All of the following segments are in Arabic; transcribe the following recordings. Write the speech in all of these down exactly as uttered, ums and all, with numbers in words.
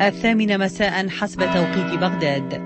الثامنة مساء حسب توقيت بغداد.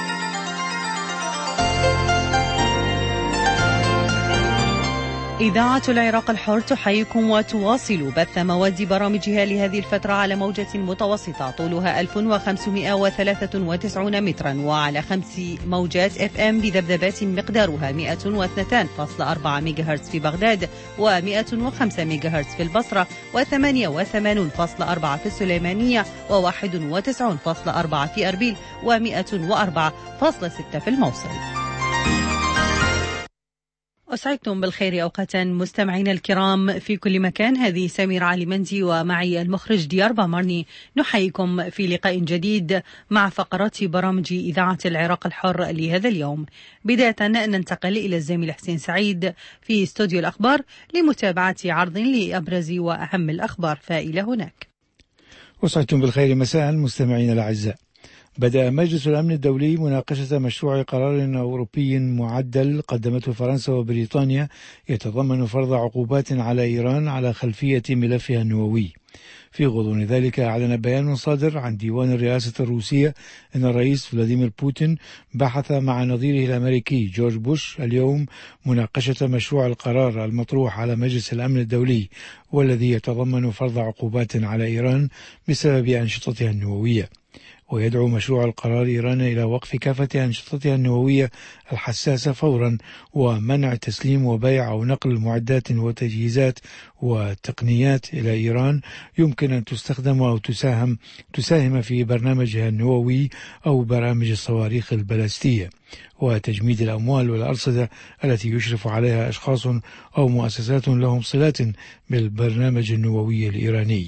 إذاعة العراق الحر تحييكم وتواصل بث مواد برامجها لهذه الفترة على موجة متوسطة طولها ألف وخمسمائة وثلاثة وتسعين مترا وعلى خمس موجات اف ام بذبذبات مقدارها مئة واثنين فاصلة أربعة ميجاهرتز في بغداد ومئة وخمسة ميجاهرتز في البصرة وثمانية وثمانين فاصلة أربعة في السليمانية وواحد وتسعين فاصلة أربعة في أربيل ومئة وأربعة فاصلة ستة في الموصل. أسعدتم بالخير أوقاتا مستمعينا الكرام في كل مكان. هذه سمير علي مندي ومعي المخرج ديار بامرني نحييكم في لقاء جديد مع فقرات برامج إذاعة العراق الحر لهذا اليوم. بداية ننتقل إلى الزميل حسين سعيد في استوديو الأخبار لمتابعة عرض لأبرز وأهم الأخبار. فإلى هناك. أسعدتم بالخير مساء مستمعينا الأعزاء. بدأ مجلس الأمن الدولي مناقشة مشروع قرار أوروبي معدل قدمته فرنسا وبريطانيا يتضمن فرض عقوبات على إيران على خلفية ملفها النووي. في غضون ذلك أعلن بيان صادر عن ديوان الرئاسة الروسية أن الرئيس فلاديمير بوتين بحث مع نظيره الأمريكي جورج بوش اليوم مناقشة مشروع القرار المطروح على مجلس الأمن الدولي والذي يتضمن فرض عقوبات على إيران بسبب أنشطتها النووية. ويدعو مشروع القرار إيران إلى وقف كافة أنشطتها النووية الحساسة فورا ومنع تسليم وبيع أو نقل معدات وتجهيزات وتقنيات إلى إيران يمكن أن تستخدم أو تساهم تساهم في برنامجها النووي أو برامج الصواريخ البلاستية، وتجميد الأموال والأرصدة التي يشرف عليها أشخاص أو مؤسسات لهم صلات بالبرنامج النووي الإيراني.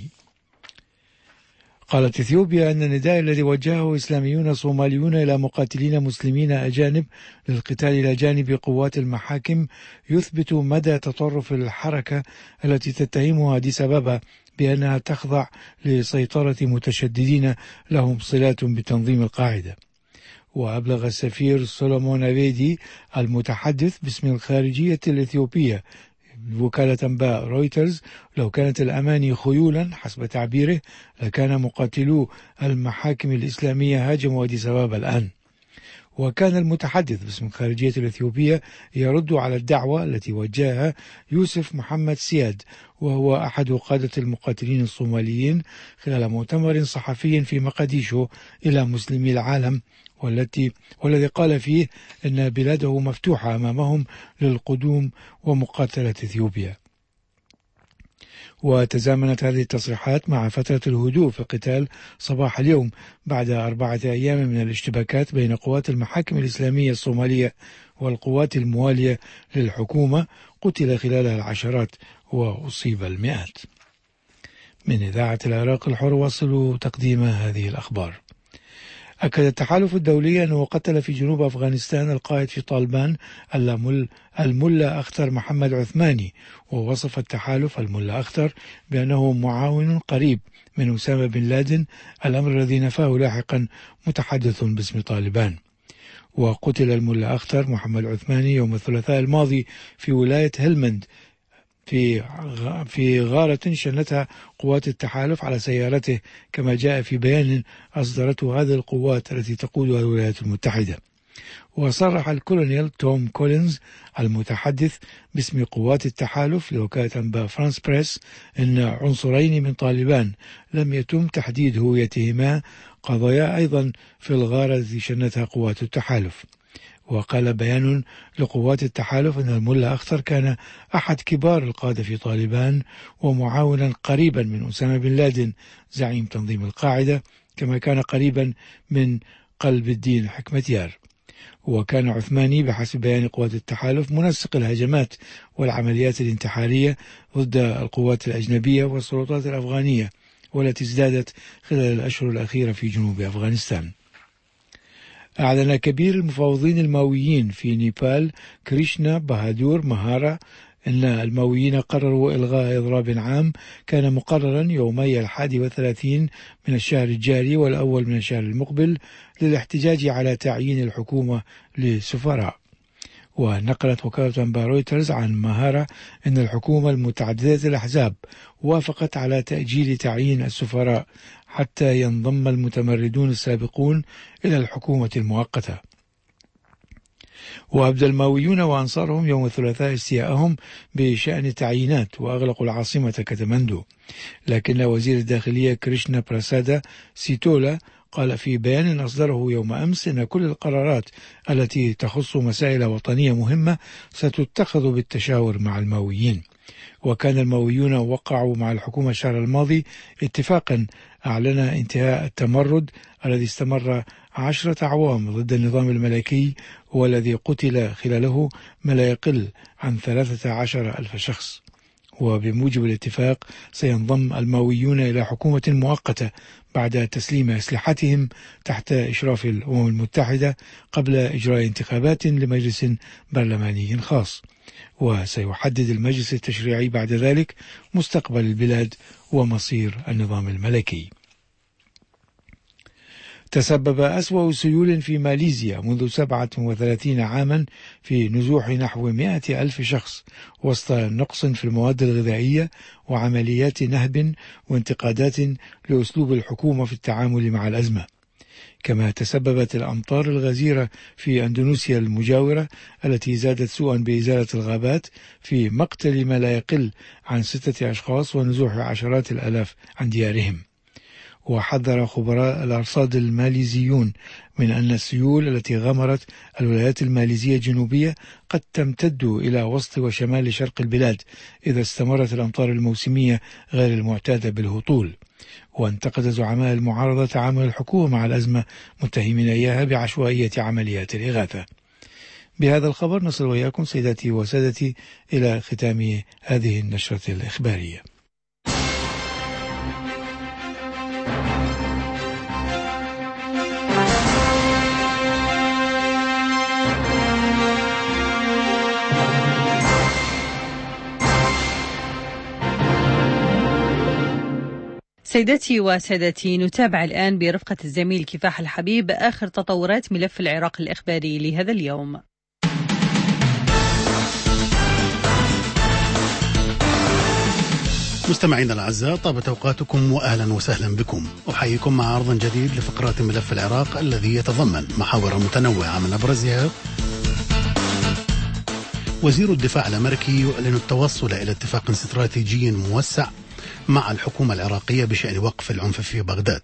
قالت إثيوبيا أن النداء الذي وجهه إسلاميون صوماليون إلى مقاتلين مسلمين أجانب للقتال إلى جانب قوات المحاكم يثبت مدى تطرف الحركة التي تتهمها أديس أبابا بأنها تخضع لسيطرة متشددين لهم صلات بتنظيم القاعدة. وأبلغ السفير سولومون أبيدي المتحدث باسم الخارجية الإثيوبية وكالة أنباء رويترز لو كانت الأماني خيولا حسب تعبيره لكان مقاتلو المحاكم الإسلامية هاجموا أديس أبابا الآن. وكان المتحدث باسم الخارجية الإثيوبية يرد على الدعوة التي وجهها يوسف محمد سياد وهو أحد قادة المقاتلين الصوماليين خلال مؤتمر صحفي في مقديشو إلى مسلمي العالم والتي والذي قال فيه أن بلاده مفتوحة أمامهم للقدوم ومقاتلة إثيوبيا. وتزامنت هذه التصريحات مع فترة الهدوء في القتال صباح اليوم بعد أربعة أيام من الاشتباكات بين قوات المحاكم الإسلامية الصومالية والقوات الموالية للحكومة قتل خلالها العشرات وأصيب المئات. من إذاعة العراق الحر وصلوا تقديم هذه الأخبار. أكد التحالف الدولي أنه قتل في جنوب أفغانستان القائد في طالبان الملا أختر محمد عثماني، ووصف التحالف الملا أختر بأنه معاون قريب من أسامة بن لادن، الأمر الذي نفاه لاحقا متحدث باسم طالبان. وقتل الملا أختر محمد عثماني يوم الثلاثاء الماضي في ولاية هلمند في في غارة شنتها قوات التحالف على سيارته، كما جاء في بيان أصدرته هذه القوات التي تقودها الولايات المتحدة. وصرح الكولونيل توم كولينز المتحدث باسم قوات التحالف لوكالة أنباء فرانس بريس أن عنصرين من طالبان لم يتم تحديد هويتهما قضايا أيضا في الغارة التي شنتها قوات التحالف. وقال بيان لقوات التحالف أن الملا أختر كان أحد كبار القادة في طالبان ومعاونا قريبا من أسامة بن لادن زعيم تنظيم القاعدة، كما كان قريبا من قلب الدين حكمتيار. وكان عثماني بحسب بيان قوات التحالف منسق الهجمات والعمليات الانتحارية ضد القوات الأجنبية والسلطات الأفغانية والتي ازدادت خلال الأشهر الأخيرة في جنوب أفغانستان. أعلن كبير المفاوضين الماويين في نيبال كريشنا بهادور مهارا أن الماويين قرروا إلغاء إضراب عام كان مقررا يومي الحادي والثلاثين من الشهر الجاري والأول من الشهر المقبل للاحتجاج على تعيين الحكومة لسفراء. ونقلت وكالة أنباء رويترز عن ماهارة أن الحكومة المتعددة الأحزاب وافقت على تأجيل تعيين السفراء حتى ينضم المتمردون السابقون إلى الحكومة المؤقتة. وأبدى الماويون وأنصارهم يوم الثلاثاء استياءهم بشأن التعيينات وأغلقوا العاصمة كاتماندو، لكن وزير الداخلية كريشنا براسادا سيتولا قال في بيان أصدره يوم أمس إن كل القرارات التي تخص مسائل وطنية مهمة ستتخذ بالتشاور مع الماويين. وكان الماويون وقعوا مع الحكومة الشهر الماضي اتفاقا أعلن انتهاء التمرد الذي استمر عشرة أعوام ضد النظام الملكي والذي قتل خلاله ما لا يقل عن ثلاثة عشر ألف شخص. وبموجب الاتفاق سينضم الماويون إلى حكومة مؤقتة بعد تسليم أسلحتهم تحت إشراف الأمم المتحدة قبل إجراء انتخابات لمجلس برلماني خاص، وسيحدد المجلس التشريعي بعد ذلك مستقبل البلاد ومصير النظام الملكي. تسبب أسوأ سيول في ماليزيا منذ سبعة وثلاثين عاما في نزوح نحو مئة ألف شخص وسط نقص في المواد الغذائية وعمليات نهب وانتقادات لأسلوب الحكومة في التعامل مع الأزمة. كما تسببت الأمطار الغزيرة في أندونيسيا المجاورة التي زادت سوءا بإزالة الغابات في مقتل ما لا يقل عن ستة أشخاص ونزوح عشرات الآلاف عن ديارهم. وحذر خبراء الأرصاد الماليزيون من أن السيول التي غمرت الولايات الماليزية الجنوبية قد تمتد إلى وسط وشمال شرق البلاد إذا استمرت الأمطار الموسمية غير المعتادة بالهطول. وانتقد زعماء المعارضة تعامل الحكومة مع الأزمة متهمين إياها بعشوائية عمليات الإغاثة. بهذا الخبر نصل وإياكم سيداتي وسادتي إلى ختام هذه النشرة الإخبارية. سيداتي وسادتي، نتابع الآن برفقة الزميل كفاح الحبيب آخر تطورات ملف العراق الإخباري لهذا اليوم. مستمعينا الأعزاء، طابت أوقاتكم وأهلا وسهلا بكم. أحييكم مع عرض جديد لفقرات ملف العراق الذي يتضمن محاور متنوعة من أبرزها: وزير الدفاع الأمريكي يعلن التوصل إلى اتفاق استراتيجي موسع مع الحكومة العراقية بشأن وقف العنف في بغداد.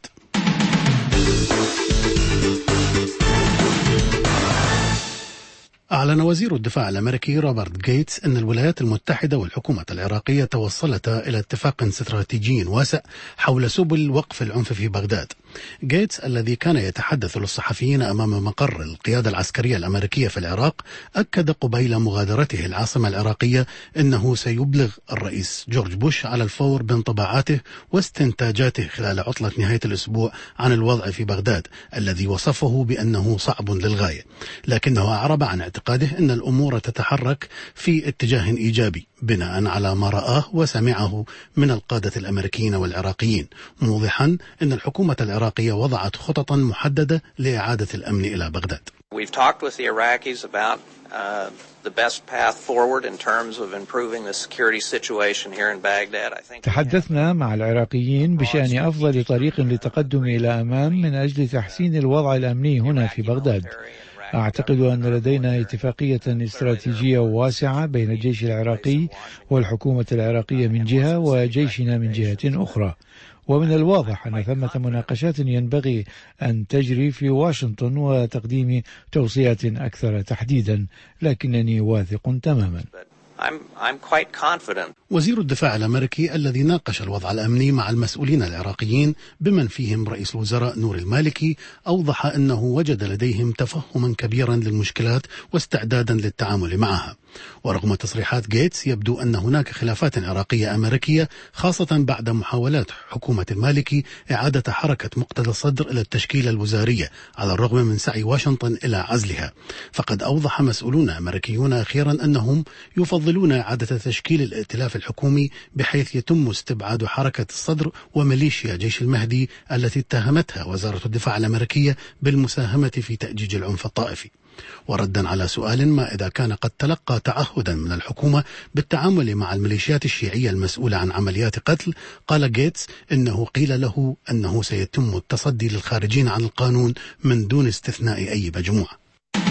أعلن وزير الدفاع الأمريكي روبرت غيتس أن الولايات المتحدة والحكومة العراقية توصلتا إلى اتفاق استراتيجي واسع حول سبل وقف العنف في بغداد. غيتس الذي كان يتحدث للصحفيين أمام مقر القيادة العسكرية الأمريكية في العراق أكد قبيل مغادرته العاصمة العراقية أنه سيبلغ الرئيس جورج بوش على الفور بانطباعاته واستنتاجاته خلال عطلة نهاية الأسبوع عن الوضع في بغداد الذي وصفه بأنه صعب للغاية، لكنه أعرب عن اعتقاده أن الأمور تتحرك في اتجاه إيجابي بناء على ما رآه وسمعه من القادة الأمريكيين والعراقيين، موضحا أن الحكومة العراقية وضعت خططا محددة لإعادة الأمن إلى بغداد. We've talked with the Iraqis about uh, the best path forward in terms of improving the security situation here in Baghdad. I think تحدثنا مع العراقيين بشأن أفضل طريق للتقدم إلى أمام من أجل تحسين الوضع الأمني هنا في بغداد. أعتقد أن لدينا اتفاقية استراتيجية واسعة بين الجيش العراقي والحكومة العراقية من جهة وجيشنا من جهة أخرى، ومن الواضح أن ثمة مناقشات ينبغي أن تجري في واشنطن وتقديم توصيات أكثر تحديدا، لكنني واثق تماما. I'm, I'm quite confident. وزير الدفاع الأمريكي الذي ناقش الوضع الأمني مع المسؤولين العراقيين بمن فيهم رئيس الوزراء نور المالكي أوضح أنه وجد لديهم تفهما كبيرا للمشكلات واستعدادا للتعامل معها. ورغم تصريحات غيتس يبدو أن هناك خلافات عراقية أمريكية خاصة بعد محاولات حكومة المالكي إعادة حركة مقتدى الصدر إلى التشكيلة الوزارية على الرغم من سعي واشنطن إلى عزلها. فقد أوضح مسؤولون أمريكيون أخيرا أنهم يفضلون إعادة تشكيل الائتلاف الحكومي بحيث يتم استبعاد حركة الصدر وميليشيا جيش المهدي التي اتهمتها وزارة الدفاع الأمريكية بالمساهمة في تأجيج العنف الطائفي. وردا على سؤال ما إذا كان قد تلقى تعهدا من الحكومة بالتعامل مع الميليشيات الشيعية المسؤولة عن عمليات قتل، قال غيتس إنه قيل له أنه سيتم التصدي للخارجين عن القانون من دون استثناء أي مجموعة.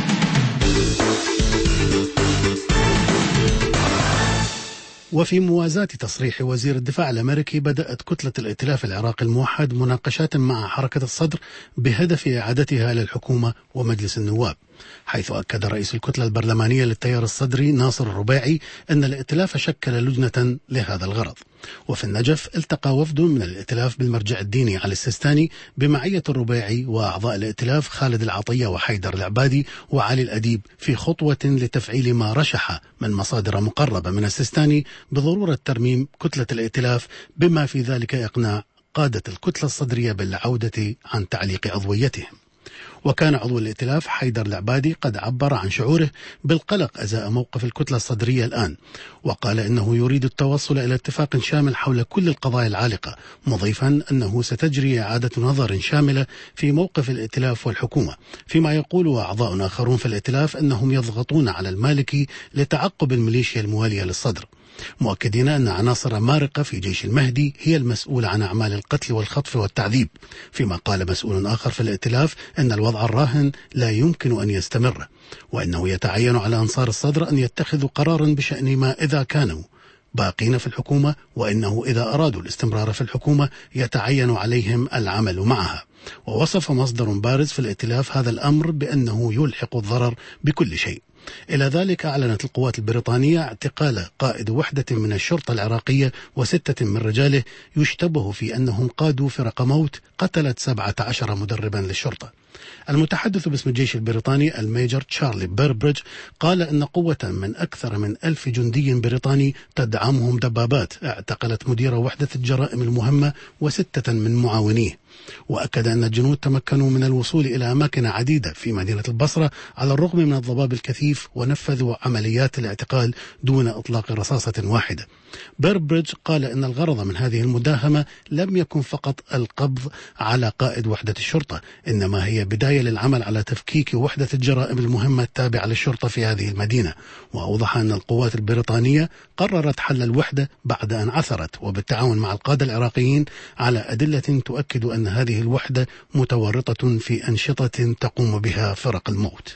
وفي موازاة تصريح وزير الدفاع الأمريكي، بدأت كتلة الائتلاف العراقي الموحد مناقشات مع حركة الصدر بهدف إعادتها للحكومة ومجلس النواب، حيث أكد رئيس الكتلة البرلمانية للتيار الصدري ناصر الربيعي أن الائتلاف شكل لجنة لهذا الغرض. وفي النجف التقى وفد من الائتلاف بالمرجع الديني علي السيستاني بمعية الربيعي وأعضاء الائتلاف خالد العطية وحيدر العبادي وعلي الأديب في خطوة لتفعيل ما رشح من مصادر مقربة من السيستاني بضرورة ترميم كتلة الائتلاف، بما في ذلك إقناع قادة الكتلة الصدرية بالعودة عن تعليق عضويتهم. وكان عضو الائتلاف حيدر العبادي قد عبر عن شعوره بالقلق أزاء موقف الكتلة الصدرية الآن، وقال إنه يريد التوصل إلى اتفاق شامل حول كل القضايا العالقة، مضيفا أنه ستجري إعادة نظر شاملة في موقف الائتلاف والحكومة، فيما يقول أعضاء آخرون في الائتلاف أنهم يضغطون على المالكي لتعقب الميليشيا الموالية للصدر، مؤكدين أن عناصر مارقة في جيش المهدي هي المسؤولة عن أعمال القتل والخطف والتعذيب، فيما قال مسؤول آخر في الائتلاف أن الوضع الراهن لا يمكن أن يستمر، وأنه يتعين على أنصار الصدر أن يتخذوا قرارا بشأن ما إذا كانوا باقين في الحكومة، وإنه إذا أرادوا الاستمرار في الحكومة يتعين عليهم العمل معها. ووصف مصدر بارز في الائتلاف هذا الأمر بأنه يلحق الضرر بكل شيء. إلى ذلك أعلنت القوات البريطانية اعتقال قائد وحدة من الشرطة العراقية وستة من رجاله يشتبه في أنهم قادوا فرق موت قتلت سبعة عشر مدربا للشرطة. المتحدث باسم الجيش البريطاني الميجر تشارلي بيربريدج قال أن قوة من أكثر من ألف جندي بريطاني تدعمهم دبابات اعتقلت مدير وحدة الجرائم المهمة وستة من معاونيه، وأكد أن الجنود تمكنوا من الوصول إلى أماكن عديدة في مدينة البصرة على الرغم من الضباب الكثيف، ونفذوا عمليات الاعتقال دون إطلاق رصاصة واحدة. بيربريدج قال أن الغرض من هذه المداهمة لم يكن فقط القبض على قائد وحدة الشرطة، إنما هي بداية للعمل على تفكيك وحدة الجرائم المهمة التابعة للشرطة في هذه المدينة. وأوضح أن القوات البريطانية قررت حل الوحدة بعد أن عثرت وبالتعاون مع القادة العراقيين على أدلة تؤكد أن هذه الوحدة متورطة في أنشطة تقوم بها فرق الموت.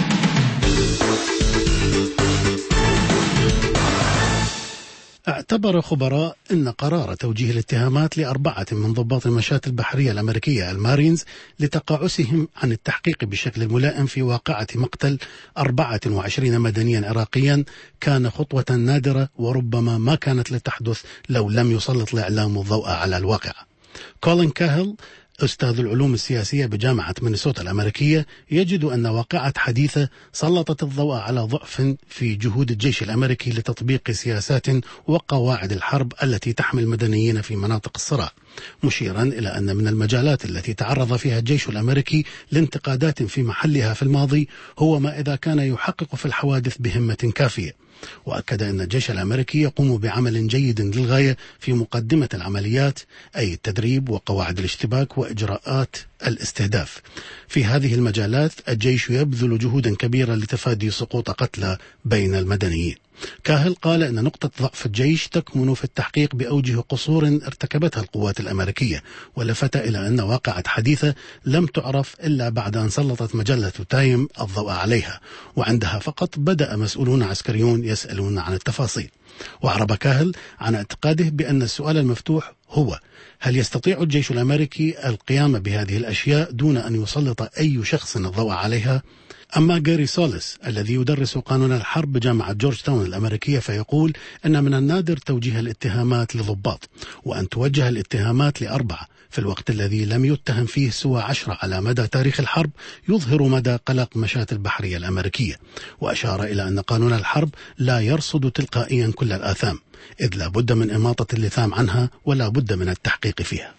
اعتبر خبراء أن قرار توجيه الاتهامات لأربعة من ضباط المشاة البحرية الأمريكية المارينز لتقاعسهم عن التحقيق بشكل ملائم في واقعة مقتل أربعة وعشرين مدنيا عراقيا كان خطوة نادرة، وربما ما كانت لتحدث لو لم يسلط الإعلام الضوء على الواقعة. كولين كاهل أستاذ العلوم السياسية بجامعة مينيسوتا الأمريكية يجد أن واقعة حديثة سلطت الضوء على ضعف في جهود الجيش الأمريكي لتطبيق سياسات وقواعد الحرب التي تحمي المدنيين في مناطق الصراع، مشيرا إلى أن من المجالات التي تعرض فيها الجيش الأمريكي لانتقادات في محلها في الماضي هو ما إذا كان يحقق في الحوادث بهمة كافية. وأكد أن الجيش الأمريكي يقوم بعمل جيد للغاية في مقدمة العمليات، أي التدريب وقواعد الاشتباك وإجراءات الاستهداف. في هذه المجالات الجيش يبذل جهودا كبيرة لتفادي سقوط قتلى بين المدنيين. كاهل قال أن نقطة ضعف الجيش تكمن في التحقيق بأوجه قصور ارتكبتها القوات الأمريكية، ولفت إلى أن واقعة حديثة لم تعرف إلا بعد أن سلطت مجلة تايم الضوء عليها، وعندها فقط بدأ مسؤولون عسكريون يسألون عن التفاصيل. وأعرب كاهل عن اعتقاده بأن السؤال المفتوح هو: هل يستطيع الجيش الأمريكي القيام بهذه الأشياء دون أن يسلط أي شخص الضوء عليها؟ أما جاري سوليس الذي يدرس قانون الحرب بجامعة جورج تاون الأمريكية فيقول أن من النادر توجيه الاتهامات لضباط، وأن توجه الاتهامات لأربعة في الوقت الذي لم يتهم فيه سوى عشرة على مدى تاريخ الحرب يظهر مدى قلق مشاة البحرية الأمريكية. وأشار إلى أن قانون الحرب لا يرصد تلقائيا كل الآثام، إذ لا بد من إماطة اللثام عنها ولا بد من التحقيق فيها.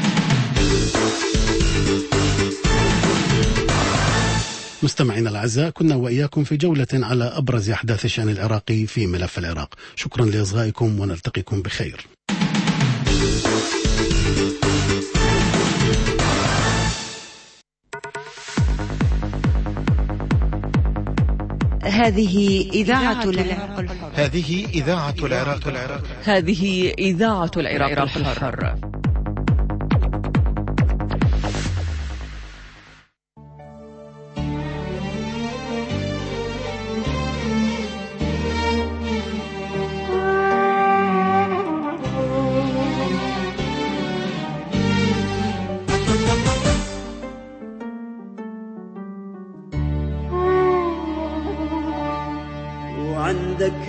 مستمعينا الأعزاء، كنا وإياكم في جولة على أبرز أحداث الشأن العراقي في ملف العراق. شكرا لإصغائكم ونلتقيكم بخير. هذه إذاعة العراق الحر. هذه إذاعة العراق العراق هذه إذاعة العراق الحر. وعندك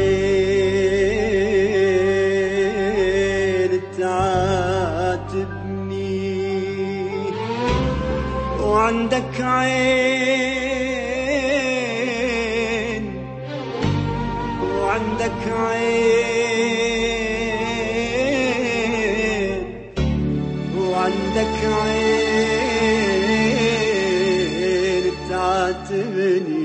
عين تعاتبني، وعندك عين وعندك عين وعندك عين تعاتبني.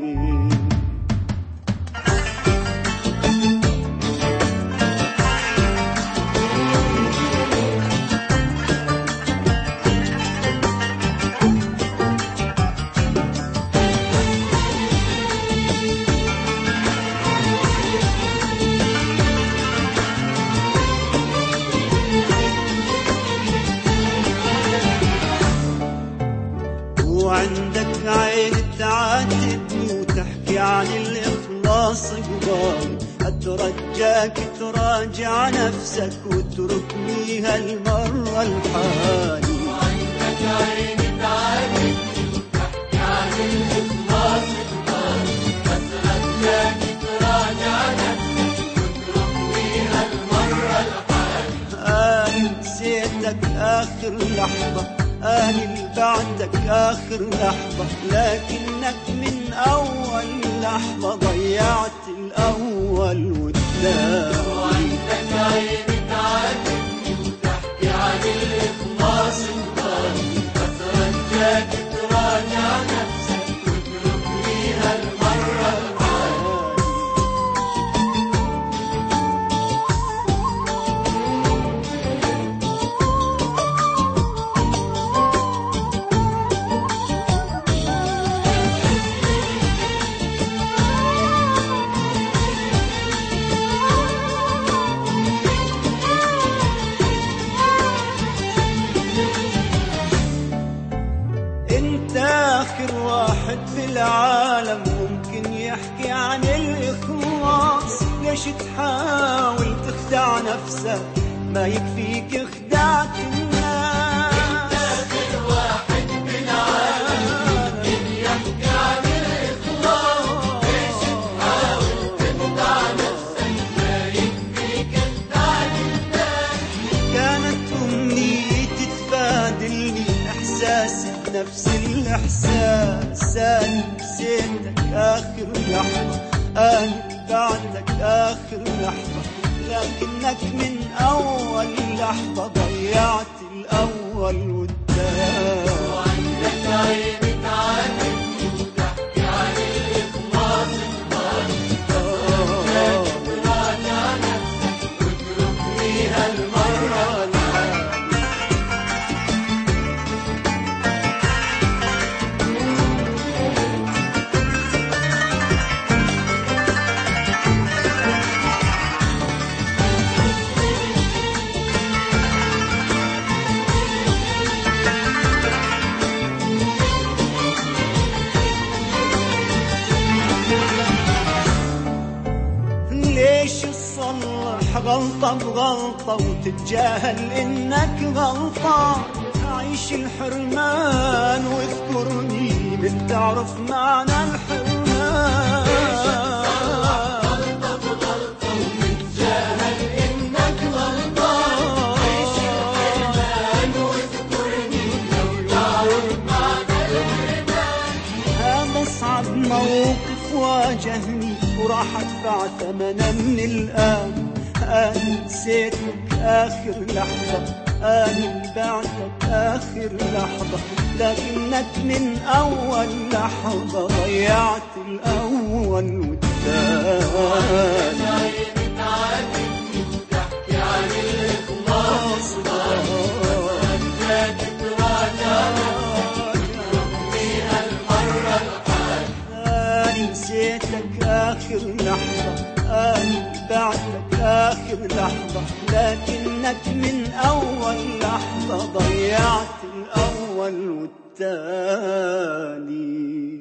وعندك عين تعاتبني وتحكي عن الإخلاص قبالي، أترجاك تراجع نفسك وتركني هالمرة لحالي. وعندك عين تعاتبني وتحكي عن الإخلاص قبالي، أترجاك تراجع نفسك وتركني هالمرة لحالي. أنا نسيتك آخر لحظة، أنا بعدك آخر لحظة، لكنك من أول لحظة ضيعت الأول والثاني. وعندك عين تعاتبني وتحكي عن الإخلاص الغالي، أترجاك تراجع نفسك وتركني هالمرة الحالي. آخر واحد في العالم ممكن يحكي عن الإخلاص، ليش تحاول تخدع نفسك؟ ما يكفيك خدعت الناس. آخر واحد في العالم ممكن يحكي عن الإخلاص، ليش تحاول تخدع نفسك؟ ما يكفيك خدعت الناس. كانت أمنيتي تفادلني إحساسي نفس الإحساس، أنا نسيتك آخر لحظة، أنا بعدك آخر لحظة، لكنك من أول لحظة ضيعت الأول والثاني. وعندك عين تعاتبني وتحكي عن الإخلاص الغالي، أترجاك تراجع نفسك وتركني هالمرة الحالي. ليش تصلح غلطة بغلطة وتتجاهل إنك غلطان؟ عيش الحرمان واذكرني بتعرف معنى الحرمان. ليش تصلح غلطة بغلطة وتتجاهل إنك غلطان؟ عيش الحرمان واذكرني بتعرف معنى الحرمان. هذا صعب موقف واجهني وراح ادفع ثمنه من الآن. أنا نسيتك آخر لحظة، أنا بعدك آخر لحظة، لكنك من أول لحظة ضيعت الأول والثاني. تعاتبني وتحكي عن الإخلاص أترجاك تراجع نفسك وتركني هالمرة الحالي. لحظة، لكنك من أول لحظة ضيعت الأول والتاني.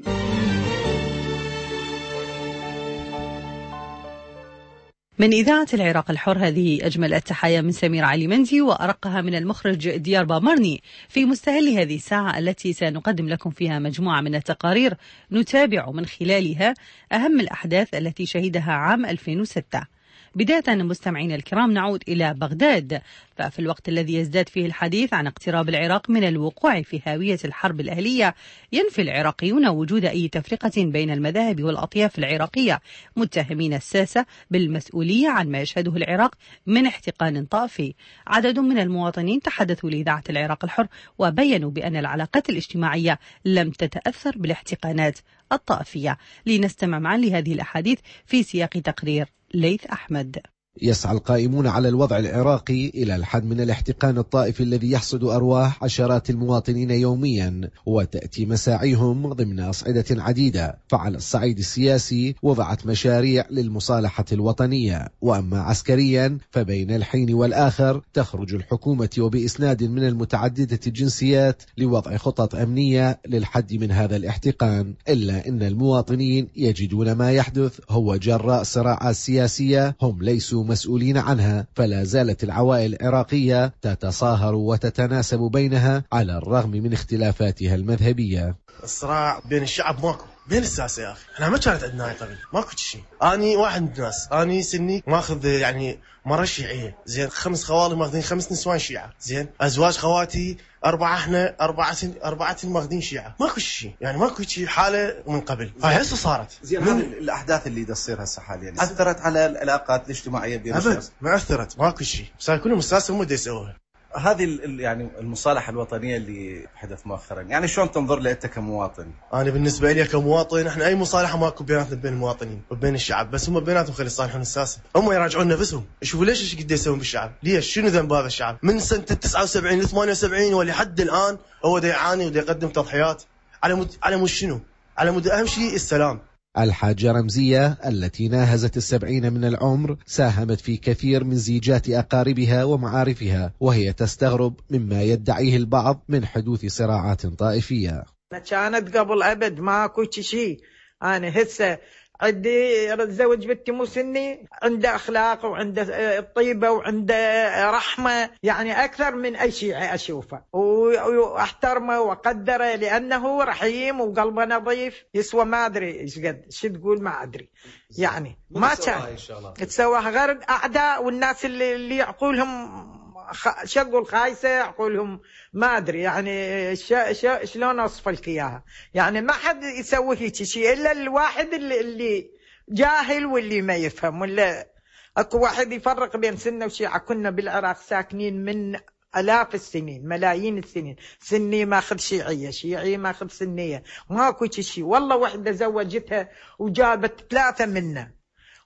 من إذاعة العراق الحر، هذه أجمل التحايا من سمير علي مندي وأرقها من المخرج ديار بامرني في مستهل هذه الساعة التي سنقدم لكم فيها مجموعة من التقارير نتابع من خلالها أهم الأحداث التي شهدها عام ألفين وستة. بداية مستمعين الكرام نعود إلى بغداد، ففي الوقت الذي يزداد فيه الحديث عن اقتراب العراق من الوقوع في هاوية الحرب الأهلية، ينفي العراقيون وجود أي تفرقة بين المذاهب والأطياف العراقية، متهمين الساسة بالمسؤولية عن ما يشهده العراق من احتقان طائفي. عدد من المواطنين تحدثوا لإذاعة العراق الحر وبينوا بأن العلاقات الاجتماعية لم تتأثر بالاحتقانات الطائفية. لنستمع معا لهذه الأحاديث في سياق تقرير ليث أحمد. يسعى القائمون على الوضع العراقي إلى الحد من الاحتقان الطائفي الذي يحصد أرواح عشرات المواطنين يوميا، وتأتي مساعيهم ضمن أصعدة عديدة. فعلى الصعيد السياسي وضعت مشاريع للمصالحة الوطنية، وأما عسكريا فبين الحين والآخر تخرج الحكومة وبإسناد من المتعددة الجنسيات لوضع خطط أمنية للحد من هذا الاحتقان، إلا أن المواطنين يجدون ما يحدث هو جراء صراعات سياسية هم ليسوا مسؤولين عنها، فلا زالت العوائل العراقية تتصاهر وتتناسب بينها على الرغم من اختلافاتها المذهبية. الصراع بين الشعب ماكو، بين الساسة يا أخي. أنا ما كانت عندنا هاي قبل، ماكو شيء. أني واحد من الناس، أني سني ماخذ يعني مرة شيعية، زين. خمس خوالي ماخذين خمس نسوان شيعة، زين. أزواج خواتي أربعة، إحنا أربعة أربعة ماخذين شيعة. ماكو شيء، يعني ماكو شيء حالة من قبل. هاي هسه صارت. زين، هذه الأحداث اللي تصير هسه حاليا أثرت على العلاقات الاجتماعية بين الناس؟ ما أثرت، ماكو شيء. بس كلهم الساسة هم اللي يسووها. هذه يعني المصالحة الوطنية اللي حدث مؤخرا، يعني شلون تنظر له أنت كمواطن؟ أنا بالنسبة لي كمواطن، إحنا أي مصالحة ماكو بيناتنا بين المواطنين وبين الشعب، بس هم بيناتهم خلي يصالحون الساسة، هم يراجعون نفسهم، يشوفوا ليش ايش قد يسوون بالشعب، ليش شنو ذنب هذا الشعب من سنة تسعة وسبعين ل ثمانية وسبعين ولحد الآن هو دا يعاني ودا يقدم تضحيات على مد على مش شنو، على مد أهم شيء السلام. الحاجة رمزية التي ناهزت السبعين من العمر ساهمت في كثير من زيجات أقاربها ومعارفها، وهي تستغرب مما يدعيه البعض من حدوث صراعات طائفية. كانت قبل أبد ماكو شيء. أنا هسه عندي زوج بنتي مسني، عنده أخلاق وعنده طيبة وعنده رحمة، يعني أكثر من أي شيء أشوفه، وأحترمه وقدره لأنه رحيم وقلبه نظيف. يسوى ما أدري إيش قد شو تقول، ما أدري يعني ما كان تسوى غير أعداء والناس اللي, اللي عقولهم شقوا خايسة، عقولهم ما أدري يعني شا شا شلون أوصف لك إياها. يعني ما حد يسوي هيك شيء إلا الواحد اللي, اللي جاهل واللي ما يفهم، ولا أكو واحد يفرق بين سنة وشيعة. كنا بالعراق ساكنين من آلاف السنين، ملايين السنين، سني ماخذ شيعية، شيعية ماخذ سنية، ماكو شيء. والله وحدة زوجتها وجابت ثلاثة منا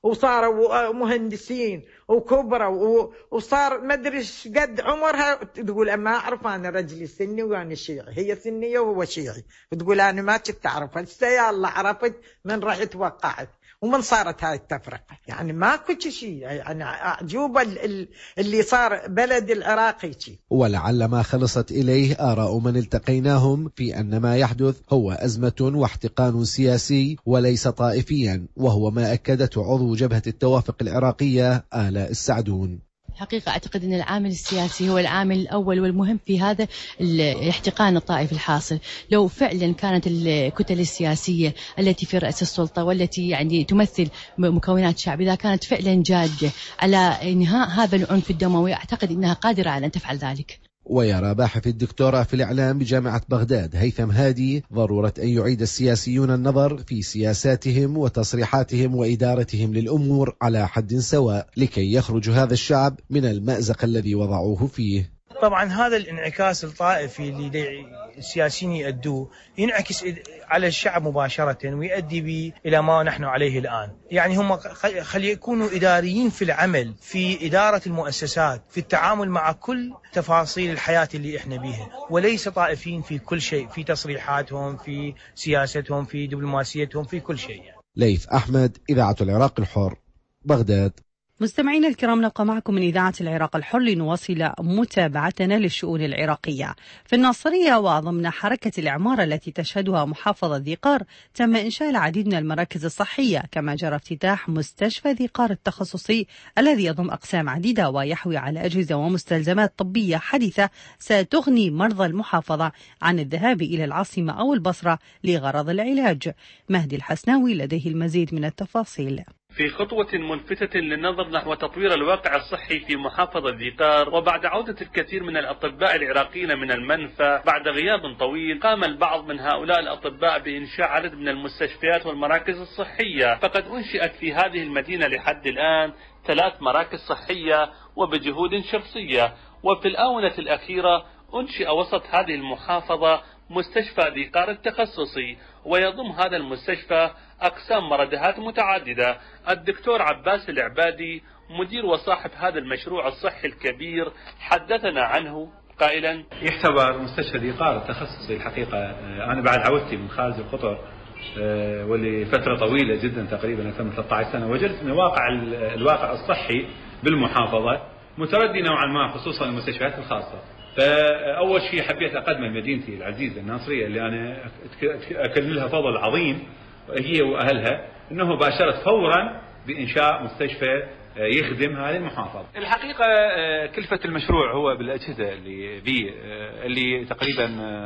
وصاروا مهندسين وكبروا وصار ما ادري ايش قد عمرها. تقول ما اعرف انا رجلي سني وانا شيعي، هي سنيه وهو شيعي. تقول انا ما كنت اعرف، هسه يا الله عرفت من رحت وقعت ومن صارت هاي التفرقه. يعني ماكو شيء، يعني اعجوبه اللي صار بلد العراقي شيء. ولعل ما خلصت اليه اراء من التقيناهم في ان ما يحدث هو ازمه واحتقان سياسي وليس طائفيا، وهو ما اكدته عضو جبهه التوافق العراقيه آلاء السعدون. حقيقة أعتقد أن العامل السياسي هو العامل الأول والمهم في هذا الاحتقان الطائفي الحاصل. لو فعلا كانت الكتل السياسية التي في رأس السلطة والتي يعني تمثل مكونات الشعب إذا كانت فعلا جادة على إنهاء هذا العنف الدموي، أعتقد أنها قادرة على أن تفعل ذلك. ويرى باحث الدكتوراه في الإعلام بجامعة بغداد هيثم هادي ضرورة أن يعيد السياسيون النظر في سياساتهم وتصريحاتهم وإدارتهم للأمور على حد سواء لكي يخرج هذا الشعب من المأزق الذي وضعوه فيه. طبعا هذا الانعكاس الطائفي اللي السياسيين يؤدوه ينعكس على الشعب مباشرة ويؤدي به إلى ما نحن عليه الآن. يعني هم خلي يكونوا إداريين في العمل، في إدارة المؤسسات، في التعامل مع كل تفاصيل الحياة اللي إحنا بيها، وليس طائفيين في كل شيء، في تصريحاتهم، في سياستهم، في دبلوماسيتهم، في كل شيء. ليث أحمد، إذاعة العراق الحر، بغداد. مستمعينا الكرام، نبقى معكم من إذاعة العراق الحر لنواصل متابعتنا للشؤون العراقية. في الناصرية وضمن حركة الإعمار التي تشهدها محافظة ذي قار، تم إنشاء العديد من المراكز الصحية، كما جرى افتتاح مستشفى ذي قار التخصصي الذي يضم أقسام عديدة ويحوي على أجهزة ومستلزمات طبية حديثة ستغني مرضى المحافظة عن الذهاب إلى العاصمة أو البصرة لغرض العلاج. مهدي الحسناوي لديه المزيد من التفاصيل. في خطوة ملفتة للنظر نحو تطوير الواقع الصحي في محافظة ذي قار، وبعد عودة الكثير من الأطباء العراقيين من المنفى بعد غياب طويل، قام البعض من هؤلاء الأطباء بإنشاء عدد من المستشفيات والمراكز الصحية. فقد أنشئت في هذه المدينة لحد الآن ثلاث مراكز صحية وبجهود شخصية، وفي الآونة الأخيرة أنشئ وسط هذه المحافظة مستشفى ذي قار التخصصي، ويضم هذا المستشفى أقسام مردهات متعددة. الدكتور عباس العبادي مدير وصاحب هذا المشروع الصحي الكبير حدثنا عنه قائلا: يعتبر مستشفى ذي قار التخصصي الحقيقة أنا بعد عودتي من خارج القطر ولفترة طويلة جدا تقريبا أكثر من ثلاثة عشر سنة، وجدت أن واقع الواقع الصحي بالمحافظة متردي نوعا ما، خصوصا المستشفيات الخاصة. فأول شيء حبيت أقدمه لمدينتي العزيزة الناصرية اللي أنا أكلل لها فضل عظيم هي وأهلها، أنه باشرت فورا بإنشاء مستشفى يخدم هذه المحافظة. الحقيقة كلفة المشروع هو بالأجهزة اللي بي اللي تقريبا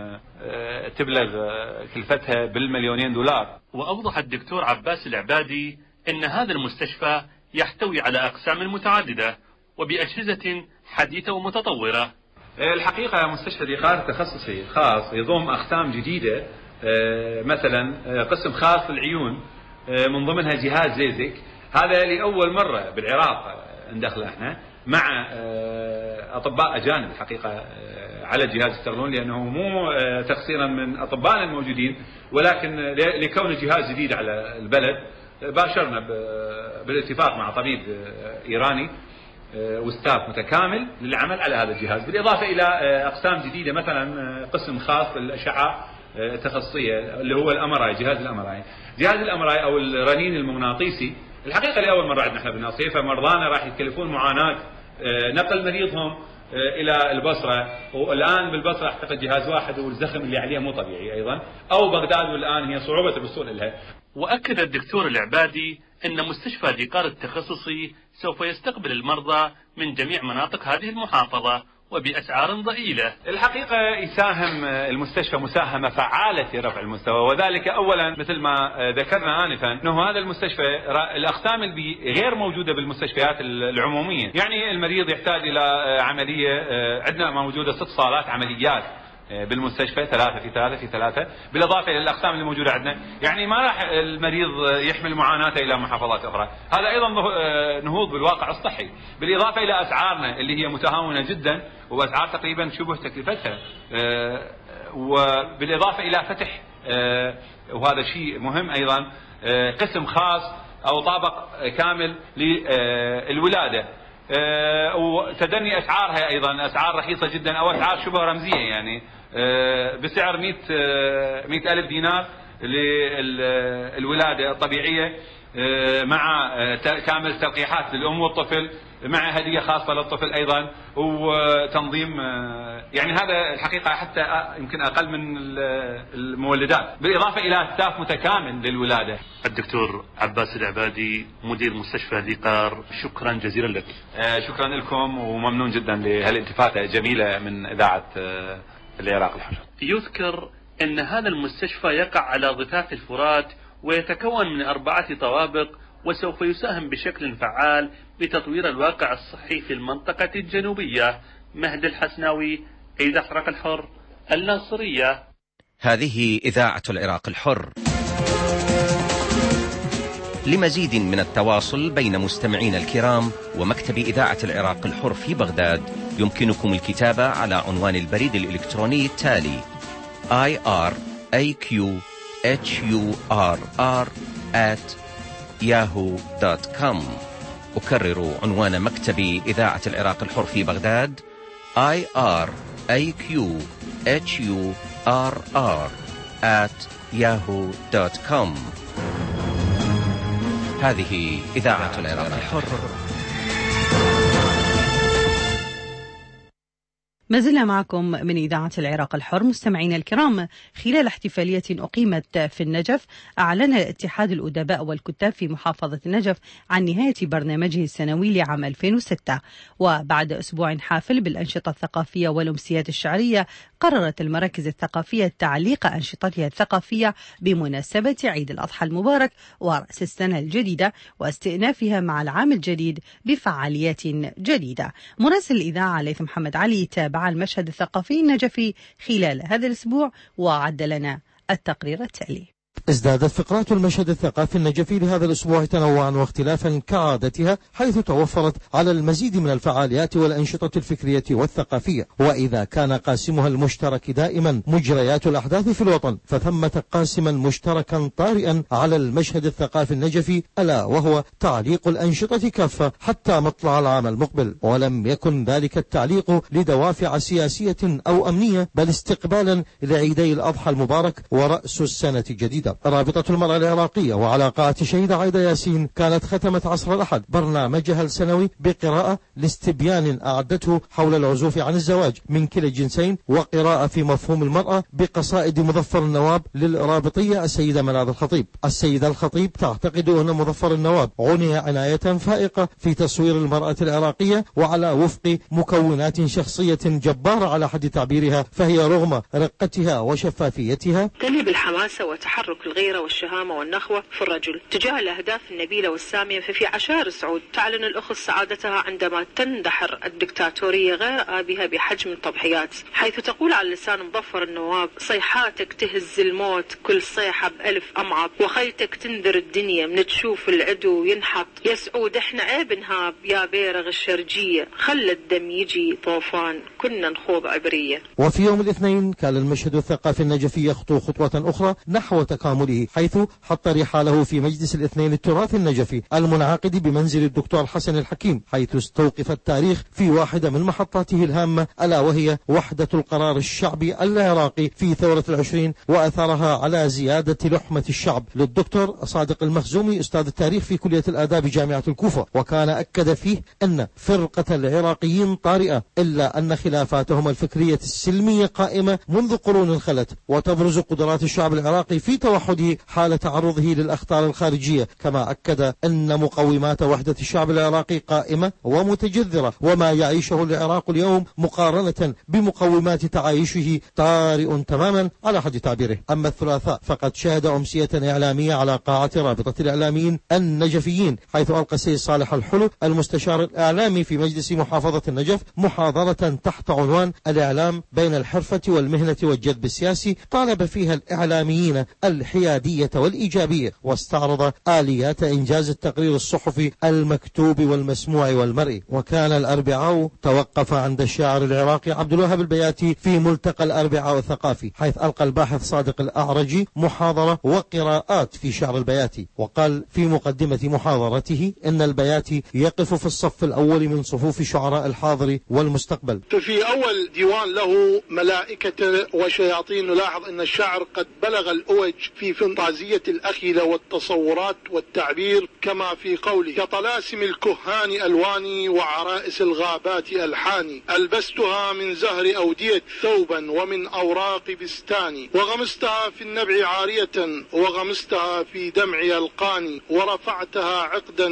تبلغ كلفتها بالمليونين دولار. وأوضح الدكتور عباس العبادي أن هذا المستشفى يحتوي على أقسام متعددة وبأجهزة حديثة ومتطورة. الحقيقة مستشفى ذي قار تخصصي خاص يضم أقسام جديدة، مثلا قسم خاص للعيون من ضمنها جهاز ليزك، هذا لأول مرة بالعراق ندخله احنا مع أطباء أجانب الحقيقة على الجهاز يشتغلون، لأنه مو تقصيرا من أطبائنا الموجودين، ولكن لكون الجهاز جديد على البلد باشرنا بالاتفاق مع طبيب إيراني وستاف متكامل للعمل على هذا الجهاز، بالإضافة إلى أقسام جديدة، مثلا قسم خاص للأشعة التخصصية اللي هو الأمراي، جهاز الأمراي جهاز الأمراي أو الرنين المغناطيسي. الحقيقة لأول مرة عندنا احنا بالناصرية، فمرضانا راح يتكلفون معاناة نقل مريضهم إلى البصرة، والآن بالبصرة أعتقد جهاز واحد والزخم اللي عليه مو طبيعي أيضا، أو بغداد والآن هي صعوبة الوصول إليها. وأكد الدكتور العبادي أن مستشفى ذي قار التخصصي سوف يستقبل المرضى من جميع مناطق هذه المحافظة وبأسعار ضئيلة. الحقيقة يساهم المستشفى مساهمة فعالة في رفع المستوى، وذلك أولا مثل ما ذكرنا آنفا أنه هذا المستشفى الأقسام اللي غير موجودة بالمستشفيات العمومية، يعني المريض يحتاج إلى عملية، عندنا موجودة ست صالات عمليات بالمستشفى، ثلاثة في ثلاثة في ثلاثة، بالإضافة إلى الأقسام اللي موجودة عندنا، يعني ما راح المريض يحمل معاناته إلى محافظات أخرى. هذا أيضا نهوض بالواقع الصحي، بالإضافة إلى أسعارنا اللي هي متهاونة جدا وأسعار تقريبا شبه تكلفتها، وبالإضافة إلى فتح، وهذا شيء مهم أيضا، قسم خاص أو طابق كامل للولادة، أه وتدني أسعارها أيضا أسعار رخيصة جدا أو أسعار شبه رمزية، يعني أه بسعر مئة ألف دينار للولادة الطبيعية، أه مع كامل تلقيحات للأم والطفل، مع هدية خاصة للطفل أيضا، وتنظيم، يعني هذا الحقيقة حتى يمكن أقل من المولدات، بالإضافة إلى ستاف متكامل للولادة. الدكتور عباس العبادي مدير مستشفى ذي قار، شكرا جزيلا لك. شكرا لكم وممنون جدا لهالالتفاتة الجميلة من إذاعة العراق الحر. يذكر أن هذا المستشفى يقع على ضفاف الفرات ويتكون من أربعة طوابق، وسوف يساهم بشكل فعال بتطوير الواقع الصحي في المنطقة الجنوبية. مهدي الحسناوي، إذاعة العراق الحر، الناصرية. هذه إذاعة العراق الحر. لمزيد من التواصل بين مستمعين الكرام ومكتب إذاعة العراق الحر في بغداد، يمكنكم الكتابة على عنوان البريد الإلكتروني التالي آي آر إيه كيو إتش يو آر آر آت ياهو دوت كوم. أكرر عنوان مكتب إذاعة العراق الحر في بغداد آي آر إيه كيو إتش يو آر آر آت ياهو دوت كوم. هذه إذاعة العراق الحر. ما زلنا معكم من إذاعة العراق الحر. مستمعينا الكرام، خلال احتفالية أقيمت في النجف، أعلن الاتحاد الأدباء والكتاب في محافظة النجف عن نهاية برنامجه السنوي لعام ألفين وستة. وبعد أسبوع حافل بالأنشطة الثقافية والأمسيات الشعرية، قررت المراكز الثقافية تعليق أنشطتها الثقافية بمناسبة عيد الأضحى المبارك ورأس السنة الجديدة، واستئنافها مع العام الجديد بفعاليات جديدة. مراسل الإذاعة ليثم محمد علي تابع المشهد الثقافي النجفي خلال هذا الأسبوع وعد لنا التقرير التالي. ازدادت فقرات المشهد الثقافي النجفي لهذا الأسبوع تنوعا واختلافا كعادتها، حيث توفرت على المزيد من الفعاليات والأنشطة الفكرية والثقافية. وإذا كان قاسمها المشترك دائما مجريات الأحداث في الوطن، فثمة قاسما مشتركا طارئا على المشهد الثقافي النجفي، ألا وهو تعليق الأنشطة كافة حتى مطلع العام المقبل. ولم يكن ذلك التعليق لدوافع سياسية أو أمنية، بل استقبالا لعيدي الأضحى المبارك ورأس السنة الجديدة. رابطة المرأة العراقية وعلاقات الشهيدة عايدة ياسين كانت ختمت عصر الأحد برنامجها السنوي بقراءة لاستبيان أعدته حول العزوف عن الزواج من كلا الجنسين، وقراءة في مفهوم المرأة بقصائد مظفر النواب للرابطية السيدة ملاذ الخطيب. السيدة الخطيب تعتقد أن مظفر النواب عني عناية فائقة في تصوير المرأة العراقية وعلى وفق مكونات شخصية جبارة على حد تعبيرها، فهي رغم رقتها وشفافيتها تلي بالحماسة وتحرك الغيرة والشهامة والنخوة في الرجل تجاه الأهداف النبيلة والسامية. ففي عشائر سعود تعلن الأخت سعادتها عندما تندحر الدكتاتورية غير آبها بحجم التضحيات، حيث تقول على لسان مظفر النواب: صيحاتك تهز الموت كل صيحة بألف أمعط، وخيتك تنذر الدنيا من تشوف العدو ينحط. يا سعود احنا عيب نهاب يا بيرغ الشرجية، خلى الدم يجي طوفان كنا نخوض عبرية. وفي يوم الاثنين كان المشهد الثقافي النجفي يخطو خطوة أخرى نحو تكامله، حيث حط رحاله في مجلس الاثنين التراث النجفي المنعقد بمنزل الدكتور حسن الحكيم، حيث استوقف التاريخ في واحدة من محطاته الهامة، ألا وهي وحدة القرار الشعبي العراقي في ثورة العشرين وأثرها على زيادة لحمة الشعب، للدكتور صادق المخزومي أستاذ التاريخ في كلية الآداب جامعة الكوفة. وكان أكد فيه أن فرقة العراقيين طارئة، إلا أن خلافاتهم الفكرية السلمية قائمة منذ قرون خلت، وتبرز قدرات الشعب العراقي في توحده حال تعرضه للأخطار الخارجية. كما أكد أن مقومات وحدة الشعب العراقي قائمة ومتجذرة، وما يعيشه العراق اليوم مقارنة بمقومات تعايشه طارئ تماما على حد تعبيره. أما الثلاثاء فقد شهد أمسية إعلامية على قاعة رابطة الإعلاميين النجفيين، حيث ألقى السيد صالح الحلو المستشار الإعلامي في مجلس محافظة النجف محاضرة تحت عنوان الإعلام بين الحرفة والمهنة والجذب السياسي، طالب فيها الإعلاميين الحيادية والإيجابية، واستعرض آليات إنجاز التقرير الصحفي المكتوب والمسموع والمرئي. وكان الأربعاء توقف عند الشاعر العراقي عبد الوهاب البياتي في ملتقى الأربعاء الثقافي، حيث ألقى الباحث صادق الأعرجي محاضرة وقراءات في شعر البياتي. وقال في مقدمة محاضرته إن البياتي يقف في الصف الأول من صفوف شعراء الحاضر والمستقبل. ففي أول ديوان له ملائكة وشياطين نلاحظ أن الشاعر قد بلغ الأوج في فانتازية الأخذة والتصورات والتعبير، كما في قوله: كطلاسم الكهان ألواني وعرائس الغابات ألحاني، ألبستها من زهر أودية ثوبا ومن أوراق بستاني، وغمستها في النبع عارية وغمستها في دمع ألقاني، ورفعتها عقدا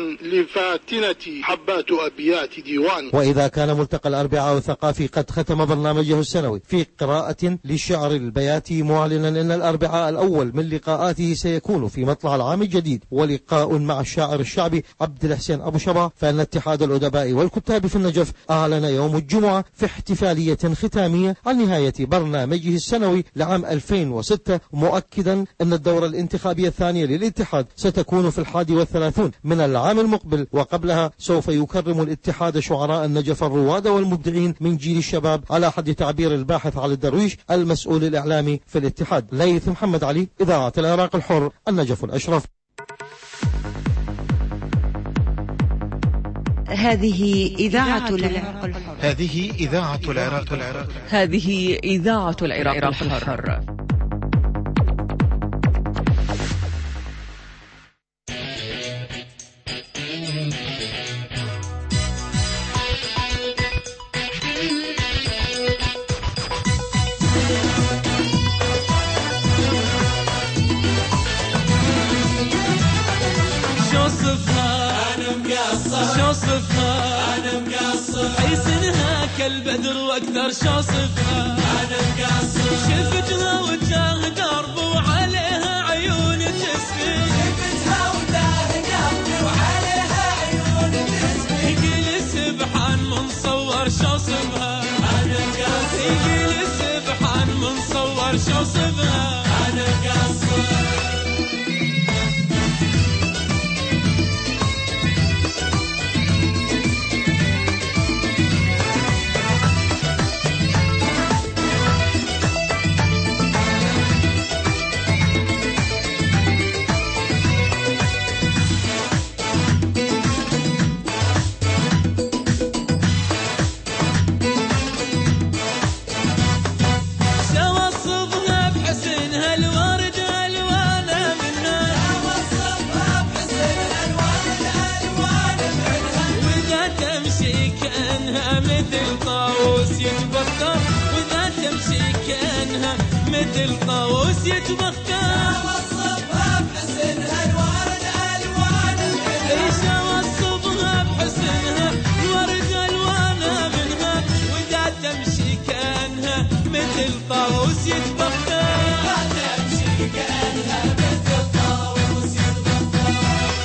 لفاتنتي حبات أبيات ديواني. وإذا كان ملتقى الأربعاء الثقافي قد ختم برنامجه السنوي في قراءة للشعر البياتي، معلنا أن الأربعاء الأول من لقاءاته سيكون في مطلع العام الجديد ولقاء مع الشاعر الشعبي عبد الحسين أبو شبع، فإن اتحاد الأدباء والكتاب في النجف أعلن يوم الجمعة في احتفالية ختامية عن نهاية برنامجه السنوي لعام ألفين وستة، مؤكدا أن الدورة الانتخابية الثانية للاتحاد ستكون في الحادي والثلاثون من العام المقبل، وقبلها سوف يكرم الاتحاد شعراء النجف الرواد والمبدعين من جيل الشباب على حد تعبير الباحث علي الدرويش المسؤول الإعلامي في الاتحاد. ليث محمد علي، إذاعة العراق الحر، النجف الأشرف. هذه إذاعة العراق الحر. هذه إذاعة العراق الحر. هذه إذاعة العراق الحر. حيسنها كالبدر واكثر شوصفها انا مقصر شفتها وجاه درب وعليها عيون تسفي شفتها وجاه درب وعليها عيون تسفي يقول سبحان من صور شوصفها انا مقصر يقول سبحان من صور شوصفها انا مقصر مثل طاووس يتبختر وصفها بحسنها الورد الوان منها وصفها بحسنها الورد الوان منها واذا تمشي كانها مثل طاووس يتبختر تمشي كانها مثل طاووس يتبختر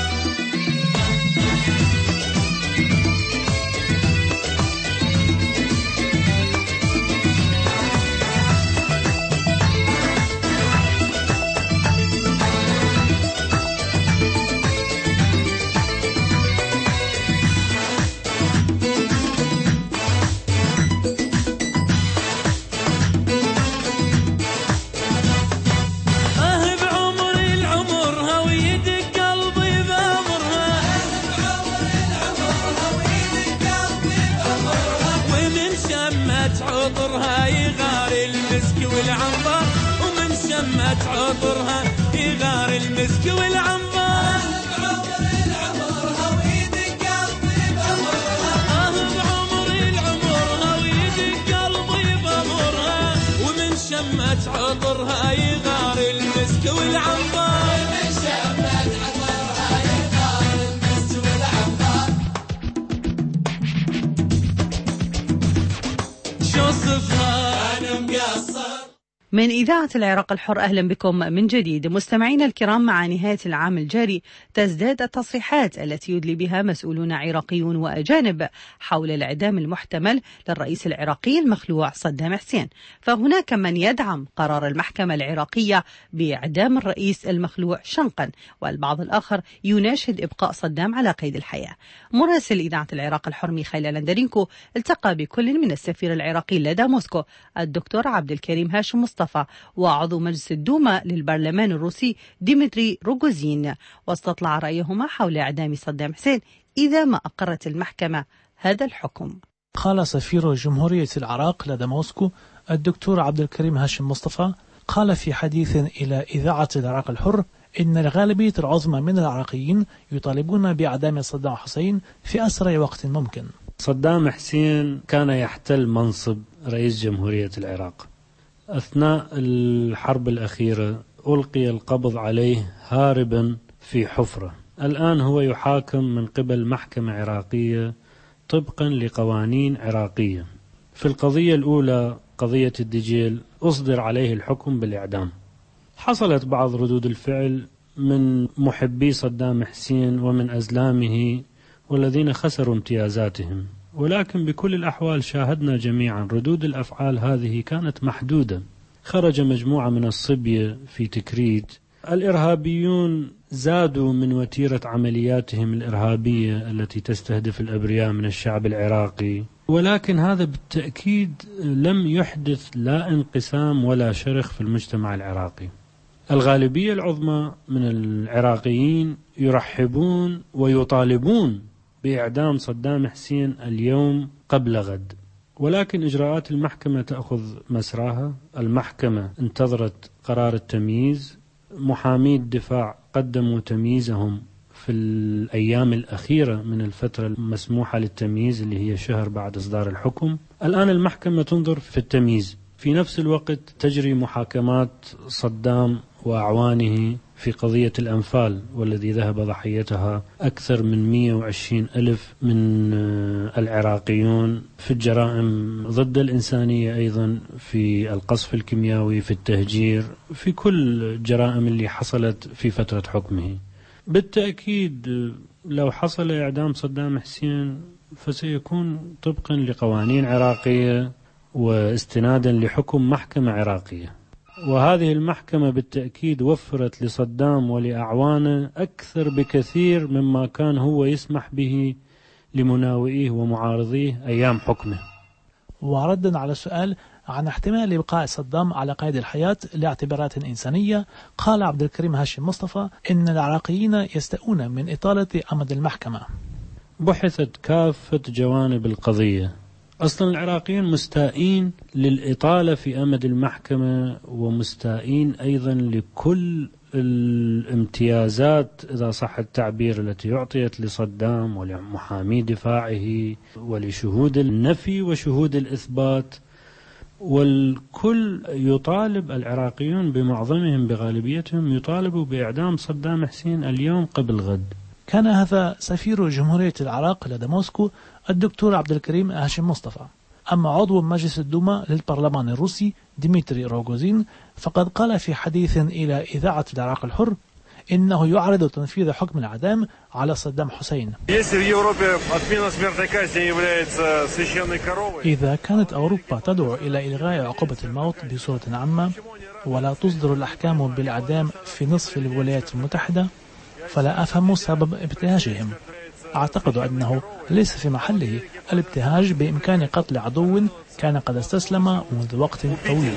عطرها يغار المسك والعنبر ومن شمت عطرها يغار المسك والعنبر بعمر العمرها ويدق قلبي بأمرها آه بعمر العمرها ويدق قلبي بأمرها ومن شمت عطرها يغار المسك والعنبر ومن شمت عطرها يغار المسك والعنبر من إذاعة العراق الحر أهلا بكم من جديد. مستمعينا الكرام، مع نهاية العام الجاري تزداد التصريحات التي يدلي بها مسؤولون عراقيون وأجانب حول الإعدام المحتمل للرئيس العراقي المخلوع صدام حسين، فهناك من يدعم قرار المحكمة العراقية بإعدام الرئيس المخلوع شنقا، والبعض الآخر يناشد إبقاء صدام على قيد الحياة. مراسل إذاعة العراق الحر ميخائيل لندرينكو التقى بكل من السفير العراقي لدى موسكو الدكتور عبد الكريم هاشم مصطفى وعضو مجلس الدوما للبرلمان الروسي ديمتري روغوزين، واستطلع رأيهما حول إعدام صدام حسين إذا ما أقرت المحكمة هذا الحكم. قال سفير جمهورية العراق لدى موسكو الدكتور عبد الكريم هاشم مصطفى، قال في حديث إلى إذاعة العراق الحر إن الغالبية العظمى من العراقيين يطالبون بإعدام صدام حسين في أسرع وقت ممكن. صدام حسين كان يحتل منصب رئيس جمهورية العراق. أثناء الحرب الأخيرة ألقي القبض عليه هاربا في حفرة. الآن هو يحاكم من قبل محكمة عراقية طبقا لقوانين عراقية. في القضية الأولى قضية الدجيل أصدر عليه الحكم بالإعدام. حصلت بعض ردود الفعل من محبي صدام حسين ومن أزلامه والذين خسروا امتيازاتهم، ولكن بكل الأحوال شاهدنا جميعا ردود الأفعال هذه كانت محدودة. خرج مجموعة من الصبية في تكريت، الإرهابيون زادوا من وتيرة عملياتهم الإرهابية التي تستهدف الأبرياء من الشعب العراقي، ولكن هذا بالتأكيد لم يحدث لا انقسام ولا شرخ في المجتمع العراقي. الغالبية العظمى من العراقيين يرحبون ويطالبون بإعدام صدام حسين اليوم قبل غد، ولكن إجراءات المحكمة تأخذ مسراها. المحكمة انتظرت قرار التمييز، محامي الدفاع قدموا تمييزهم في الأيام الأخيرة من الفترة المسموحة للتمييز اللي هي شهر بعد إصدار الحكم. الآن المحكمة تنظر في التمييز، في نفس الوقت تجري محاكمات صدام وأعوانه في قضية الأنفال والذي ذهب ضحيتها أكثر من مئة وعشرين ألف من العراقيون، في الجرائم ضد الإنسانية أيضا، في القصف الكيميائي، في التهجير، في كل الجرائم اللي حصلت في فترة حكمه. بالتأكيد لو حصل إعدام صدام حسين فسيكون طبقا لقوانين عراقية واستنادا لحكم محكمة عراقية، وهذه المحكمة بالتأكيد وفرت لصدام ولأعوانه أكثر بكثير مما كان هو يسمح به لمناوئيه ومعارضيه أيام حكمه. وردا على السؤال عن احتمال إبقاء صدام على قيد الحياة لاعتبارات إنسانية، قال عبد الكريم هاشم مصطفى إن العراقيين يستؤون من إطالة أمد المحكمة. بحثت كافة جوانب القضية. أصلا العراقيين مستائين للإطالة في أمد المحكمة، ومستائين أيضا لكل الامتيازات إذا صح التعبير التي أعطيت لصدام ولمحامي دفاعه ولشهود النفي وشهود الإثبات. والكل يطالب، العراقيون بمعظمهم بغالبيتهم يطالبوا بإعدام صدام حسين اليوم قبل غد. كان هذا سفير جمهورية العراق لدى موسكو الدكتور عبد الكريم هاشم مصطفى. أما عضو مجلس الدوما للبرلمان الروسي ديمتري روغوزين فقد قال في حديث إلى إذاعة العراق الحر إنه يعرض تنفيذ حكم الإعدام على صدام حسين. إذا كانت أوروبا تدعو إلى إلغاء عقوبة الموت بصورة عامة ولا تصدر الأحكام بالإعدام في نصف الولايات المتحدة، فلا أفهم سبب ابتهاجهم. أعتقد أنه ليس في محله الابتهاج بإمكان قتل عدو كان قد استسلم منذ وقت طويل.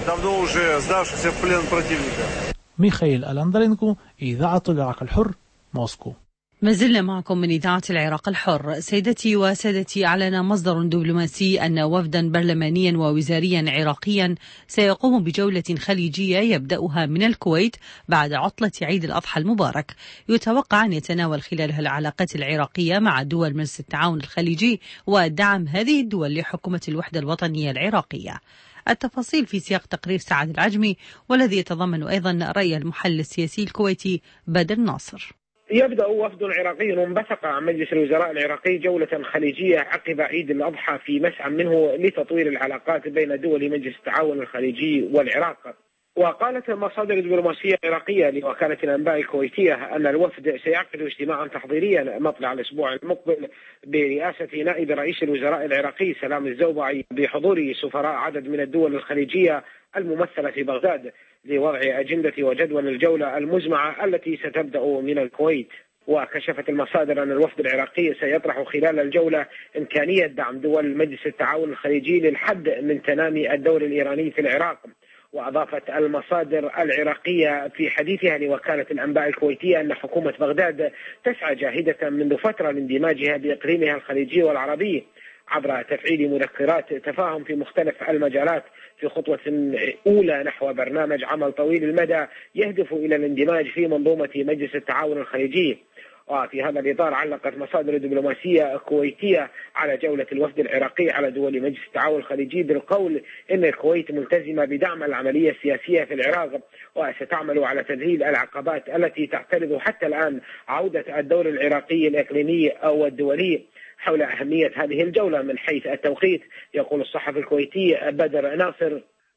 ميخائيل ألاندرينكو، إذاعة العراق الحر، موسكو. ما زلنا معكم من إذاعة العراق الحر. سيدتي وسادتي، أعلن مصدر دبلوماسي أن وفدا برلمانيا ووزاريا عراقيا سيقوم بجولة خليجية يبدأها من الكويت بعد عطلة عيد الأضحى المبارك، يتوقع أن يتناول خلالها العلاقات العراقية مع دول مجلس التعاون الخليجي ودعم هذه الدول لحكومة الوحدة الوطنية العراقية. التفاصيل في سياق تقرير سعد العجمي، والذي يتضمن أيضا رأي المحلل السياسي الكويتي بدر ناصر. يبدأ وفد عراقي منبثق عن مجلس الوزراء العراقي جولة خليجية عقب عيد الأضحى في مسعى منه لتطوير العلاقات بين دول مجلس التعاون الخليجي والعراق. وقالت مصادر دبلوماسية عراقية لوكالة الأنباء الكويتية أن الوفد سيعقد اجتماعا تحضيريا مطلع الأسبوع المقبل برئاسة نائب رئيس الوزراء العراقي سلام الزوبعي بحضور سفراء عدد من الدول الخليجية الممثلة في بغداد لوضع أجندة وجدول الجولة المزمعة التي ستبدأ من الكويت. وكشفت المصادر أن الوفد العراقي سيطرح خلال الجولة إمكانية دعم دول مجلس التعاون الخليجي للحد من تنامي الدور الإيراني في العراق. وأضافت المصادر العراقية في حديثها لوكالة الأنباء الكويتية أن حكومة بغداد تسعى جاهدة منذ فترة لاندماجها بإقليمها الخليجي والعربي عبر تفعيل مذكرات تفاهم في مختلف المجالات في خطوة أولى نحو برنامج عمل طويل المدى يهدف إلى الاندماج في منظومة مجلس التعاون الخليجي. وفي هذا الإطار علقت مصادر دبلوماسية كويتية على جولة الوفد العراقي على دول مجلس التعاون الخليجي بالقول إن الكويت ملتزمة بدعم العملية السياسية في العراق، وستعمل على تذليل العقبات التي تعترض حتى الآن عودة الدور العراقي الإقليمي أو الدولي. حول أهمية هذه الجولة من حيث التوقيت يقول الصحفي الكويتي بدر ناصر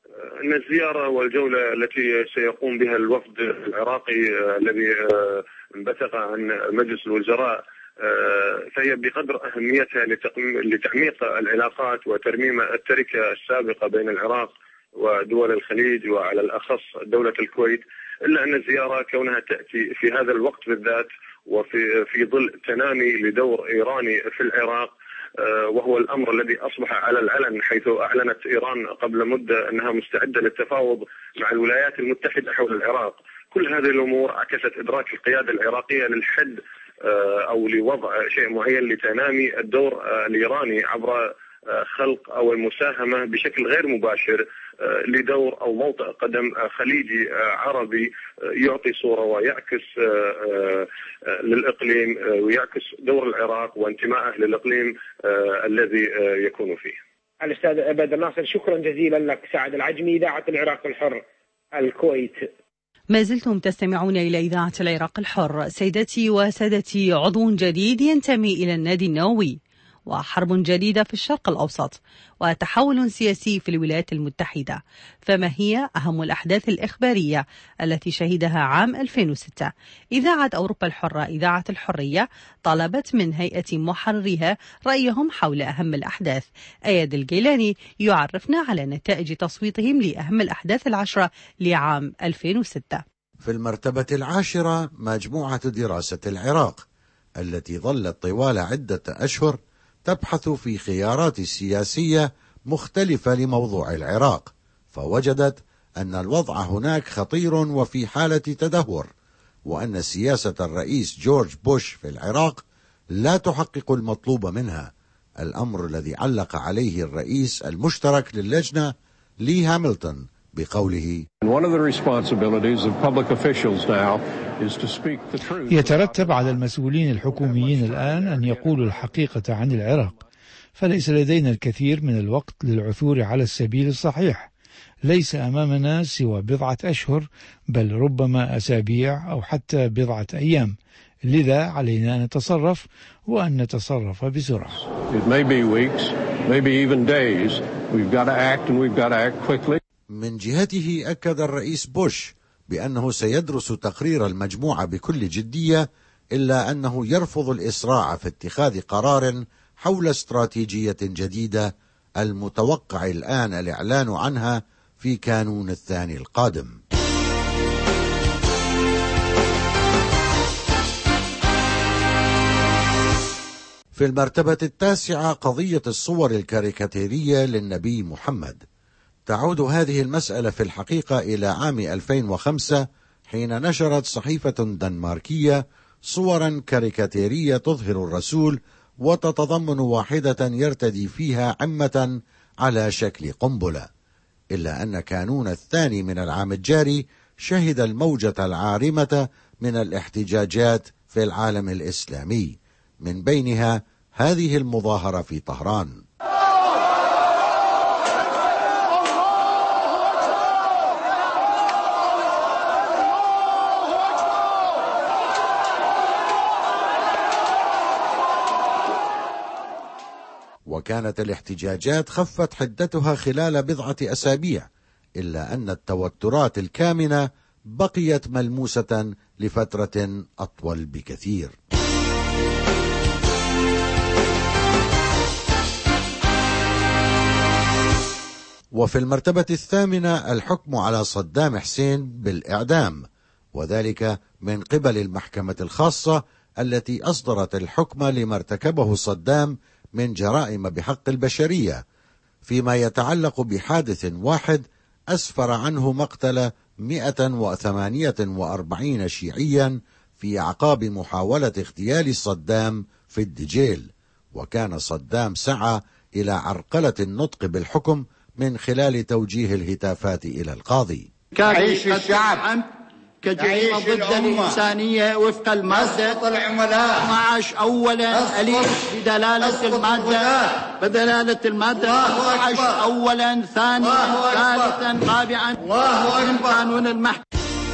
أن الزيارة والجولة التي سيقوم بها الوفد العراقي الذي انبثق عن مجلس الوزراء فهي بقدر أهميتها لتعميق العلاقات وترميم التركة السابقة بين العراق ودول الخليج وعلى الأخص دولة الكويت، إلا أن الزيارة كونها تأتي في هذا الوقت بالذات وفي في ظل تنامي لدور إيراني في العراق، وهو الأمر الذي أصبح على العلن، حيث أعلنت إيران قبل مدة أنها مستعدة للتفاوض مع الولايات المتحدة حول العراق. كل هذه الأمور عكست إدراك القيادة العراقية للحد أو لوضع شيء معين لتنامي الدور الإيراني عبر خلق أو المساهمة بشكل غير مباشر لدور أو موطئ قدم خليجي عربي يعطي صورة ويعكس للإقليم ويعكس دور العراق وانتمائه للإقليم الذي يكون فيه. الأستاذ بدر ناصر، شكرا جزيلا لك. سعد العجمي، إذاعة العراق الحر، الكويت. ما زلتم تستمعون إلى إذاعة العراق الحر. سيدتي وسادتي، عضو جديد ينتمي إلى النادي النووي، وحرب جديدة في الشرق الأوسط، وتحول سياسي في الولايات المتحدة. فما هي أهم الأحداث الإخبارية التي شهدها عام ألفين وستة؟ إذاعة أوروبا الحرة، إذاعة الحرية، طلبت من هيئة محرريها رأيهم حول أهم الأحداث. أياد الجيلاني يعرفنا على نتائج تصويتهم لأهم الأحداث العشرة لعام ألفين وستة. في المرتبة العاشرة مجموعة دراسة العراق، التي ظلت طوال عدة أشهر تبحث في خيارات سياسية مختلفة لموضوع العراق، فوجدت أن الوضع هناك خطير وفي حالة تدهور، وأن سياسة الرئيس جورج بوش في العراق لا تحقق المطلوب منها، الأمر الذي علق عليه الرئيس المشترك للجنة لي هاملتون بقوله: يترتب على المسؤولين الحكوميين الآن أن يقولوا الحقيقة عن العراق، فليس لدينا الكثير من الوقت للعثور على السبيل الصحيح. ليس أمامنا سوى بضعة أشهر، بل ربما أسابيع أو حتى بضعة أيام، لذا علينا أن نتصرف وأن نتصرف بسرعة. من جهته أكد الرئيس بوش بأنه سيدرس تقرير المجموعة بكل جدية، إلا أنه يرفض الإسراع في اتخاذ قرار حول استراتيجية جديدة المتوقع الآن الإعلان عنها في كانون الثاني القادم. في المرتبة التاسعة قضية الصور الكاريكاتيرية للنبي محمد. تعود هذه المسألة في الحقيقة إلى عام ألفين وخمسة، حين نشرت صحيفة دنماركية صورا كاريكاتيرية تظهر الرسول وتتضمن واحدة يرتدي فيها عمة على شكل قنبلة، إلا أن كانون الثاني من العام الجاري شهد الموجة العارمة من الاحتجاجات في العالم الإسلامي، من بينها هذه المظاهرة في طهران. وكانت الاحتجاجات خفت حدتها خلال بضعة أسابيع، إلا أن التوترات الكامنة بقيت ملموسة لفترة أطول بكثير. وفي المرتبة الثامنة الحكم على صدام حسين بالإعدام، وذلك من قبل المحكمة الخاصة التي أصدرت الحكم لما ارتكبه صدام من جرائم بحق البشرية، فيما يتعلق بحادث واحد أسفر عنه مقتل مئة وثمانية وأربعين شيعيا في أعقاب محاولة اغتيال صدام في الدجيل. وكان صدام سعى إلى عرقلة النطق بالحكم من خلال توجيه الهتافات إلى القاضي. تعيش الشعب كجريمة ضد الإنسانية وفق المادة اثنا عشر أولا أليف بدلالة المادة بدلالة المادة اثنا عشر أولا ثانيا ثالثا رابعا من قانون المحكمة.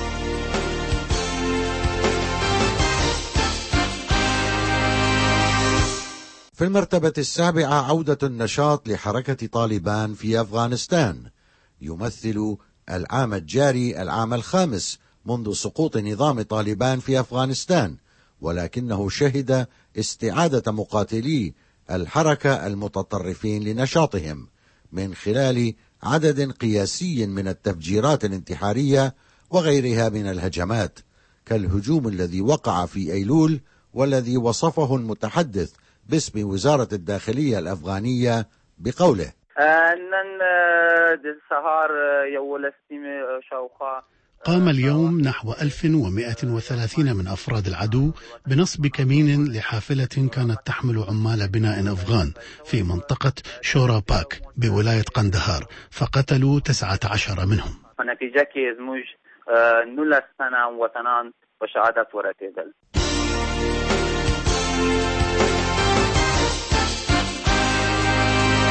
في المرتبة السابعة عودة النشاط لحركة طالبان في أفغانستان، يمثل العام الجاري العام الخامس منذ سقوط نظام طالبان في أفغانستان، ولكنه شهد استعادة مقاتلي الحركة المتطرفين لنشاطهم من خلال عدد قياسي من التفجيرات الانتحارية وغيرها من الهجمات، كالهجوم الذي وقع في أيلول والذي وصفه المتحدث باسم وزارة الداخلية الأفغانية بقوله: قام اليوم نحو ألف ومئة وثلاثين من أفراد العدو بنصب كمين لحافلة كانت تحمل عمال بناء أفغان في منطقة شورا باك بولاية قندهار، فقتلوا تسعة عشر منهم.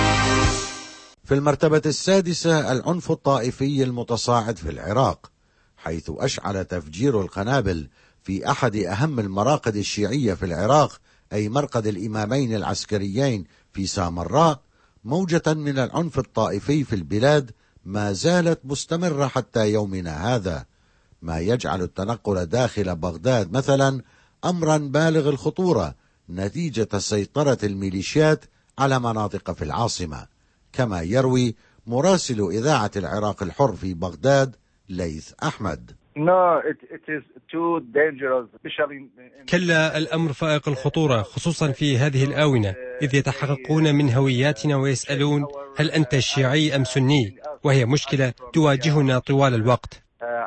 في المرتبة السادسة العنف الطائفي المتصاعد في العراق، حيث أشعل تفجير القنابل في أحد أهم المراقد الشيعية في العراق، أي مرقد الإمامين العسكريين في سامراء، موجة من العنف الطائفي في البلاد ما زالت مستمرة حتى يومنا هذا، ما يجعل التنقل داخل بغداد مثلا أمرا بالغ الخطورة نتيجة سيطرة الميليشيات على مناطق في العاصمة، كما يروي مراسل إذاعة العراق الحر في بغداد ليث أحمد. No, it, it is too dangerous. كلا، الأمر فائق الخطورة خصوصا في هذه الآونة، إذ يتحققون من هوياتنا ويسألون هل أنت شيعي أم سني، وهي مشكلة تواجهنا طوال الوقت.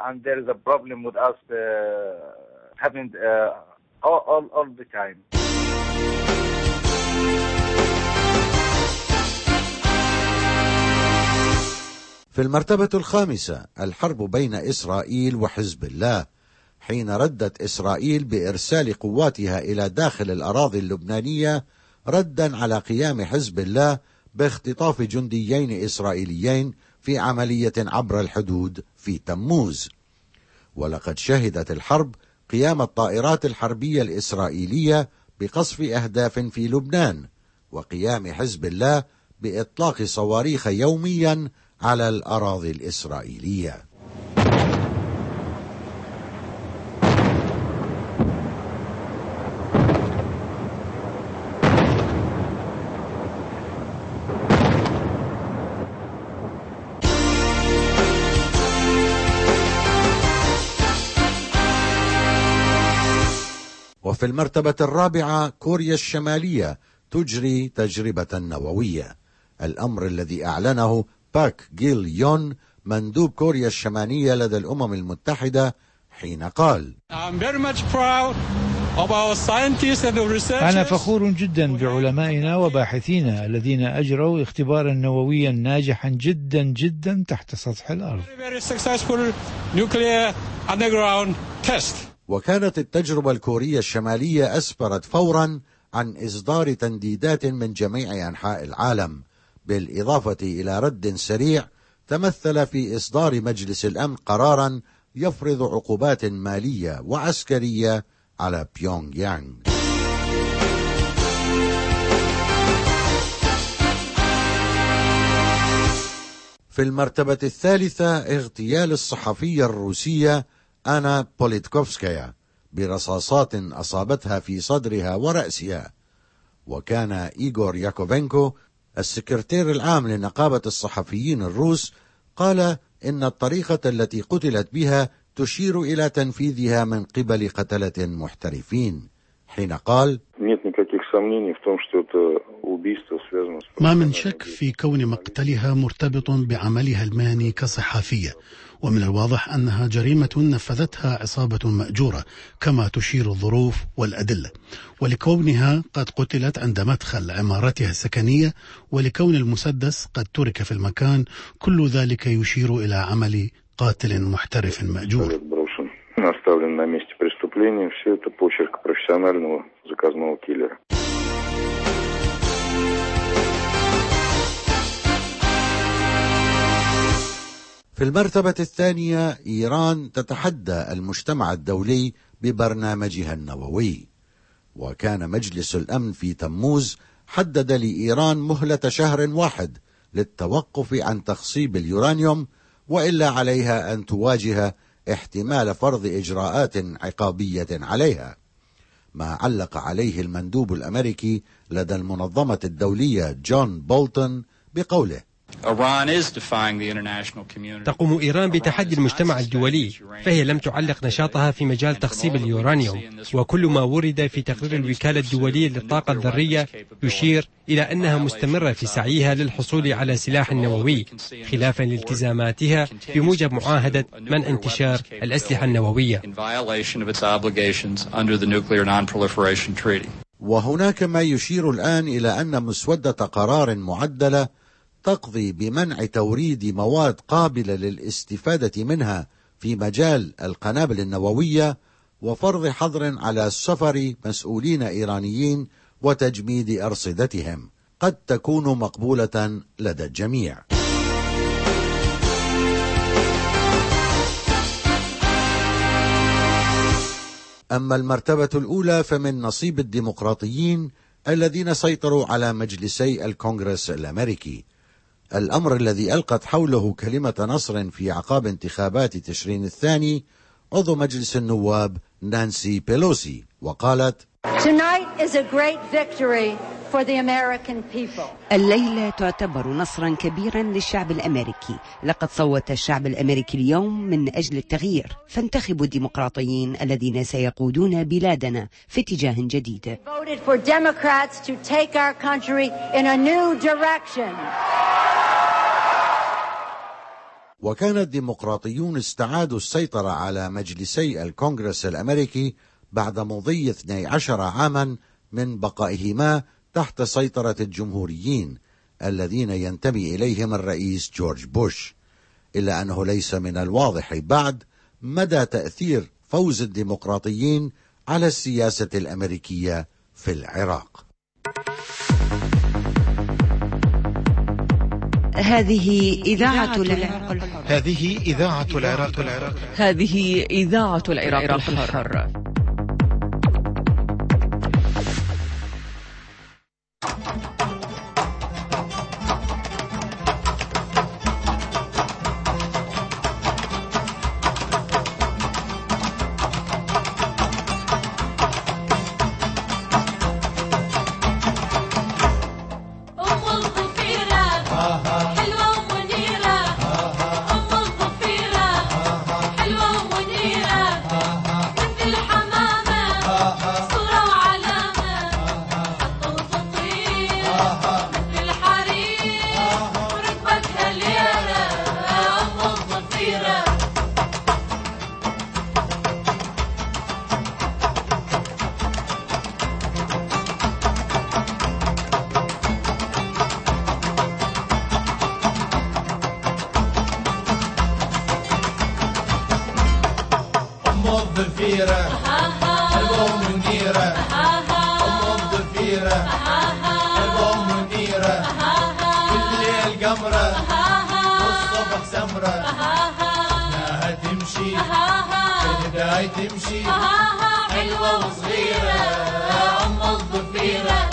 في المرتبة الخامسة الحرب بين إسرائيل وحزب الله، حين ردت إسرائيل بإرسال قواتها إلى داخل الأراضي اللبنانية ردا على قيام حزب الله باختطاف جنديين إسرائيليين في عملية عبر الحدود في تموز. ولقد شهدت الحرب قيام الطائرات الحربية الإسرائيلية بقصف أهداف في لبنان، وقيام حزب الله بإطلاق صواريخ يوميا على الأراضي الإسرائيلية. وفي المرتبة الرابعة كوريا الشمالية تجري تجربة نووية، الأمر الذي أعلنه باك جيل يون مندوب كوريا الشمالية لدى الأمم المتحدة حين قال: أنا فخور جدا بعلمائنا وباحثينا الذين أجروا اختبارا نوويا ناجحا جدا جدا تحت سطح الأرض. وكانت التجربة الكورية الشمالية أسفرت فورا عن إصدار تنديدات من جميع أنحاء العالم، بالإضافة إلى رد سريع تمثل في إصدار مجلس الأمن قرارا يفرض عقوبات مالية وعسكرية على بيونغ يانغ. في المرتبة الثالثة اغتيال الصحفية الروسية أنا بوليتكوفسكايا برصاصات أصابتها في صدرها ورأسها. وكان إيغور ياكوفينكو السكرتير العام لنقابة الصحفيين الروس قال إن الطريقة التي قتلت بها تشير إلى تنفيذها من قبل قتلة محترفين، حين قال: ما من شك في كون مقتلها مرتبط بعملها المهني كصحفية، ومن الواضح أنها جريمة نفذتها عصابة مأجورة كما تشير الظروف والأدلة، ولكونها قد قتلت عند مدخل عمارتها السكنية، ولكون المسدس قد ترك في المكان، كل ذلك يشير إلى عمل قاتل محترف مأجور. في المرتبة الثانية إيران تتحدى المجتمع الدولي ببرنامجها النووي، وكان مجلس الأمن في تموز حدد لإيران مهلة شهر واحد للتوقف عن تخصيب اليورانيوم، وإلا عليها أن تواجه احتمال فرض إجراءات عقابية عليها، ما علق عليه المندوب الأمريكي لدى المنظمة الدولية جون بولتون بقوله: تقوم إيران بتحدي المجتمع الدولي، فهي لم تعلق نشاطها في مجال تخصيب اليورانيوم، وكل ما ورد في تقرير الوكالة الدولية للطاقة الذرية يشير إلى أنها مستمرة في سعيها للحصول على سلاح نووي، خلافا لالتزاماتها بموجب معاهدة منع انتشار الأسلحة النووية. وهناك ما يشير الآن إلى أن مسودة قرار معدلة تقضي بمنع توريد مواد قابلة للاستفادة منها في مجال القنابل النووية، وفرض حظر على سفر مسؤولين إيرانيين وتجميد أرصدتهم، قد تكون مقبولة لدى الجميع. أما المرتبة الأولى فمن نصيب الديمقراطيين الذين سيطروا على مجلسي الكونغرس الأمريكي، الأمر الذي ألقت حوله كلمة نصر في أعقاب انتخابات تشرين الثاني عضو مجلس النواب نانسي بيلوسي، وقالت: Tonight is a great victory for the American people. الليلة تعتبر نصرا كبيرا للشعب الأمريكي. لقد صوت الشعب الأمريكي اليوم من أجل التغيير، فانتخبوا الديمقراطيين الذين سيقودون بلادنا في اتجاه جديد. Voted for Democrats to take our country in a new direction. وكان الديمقراطيون استعادوا السيطرة على مجلسي الكونغرس الأمريكي بعد مضي اثني عشر عاما من بقائهما تحت سيطرة الجمهوريين الذين ينتمي إليهم الرئيس جورج بوش، إلا أنه ليس من الواضح بعد مدى تأثير فوز الديمقراطيين على السياسة الأمريكية في العراق. هذه إذاعة العراق الحر. هذه إذاعة العراق الحر. هذه إذاعة العراق الحر. الضفيرة حلوة ومنيرة، أم الضفيرة حلوة ومنيرة، بالليل قمرة والصبح سمرة، لا تمشي بالهداي تمشي حلوة وصغيرة أم الضفيرة.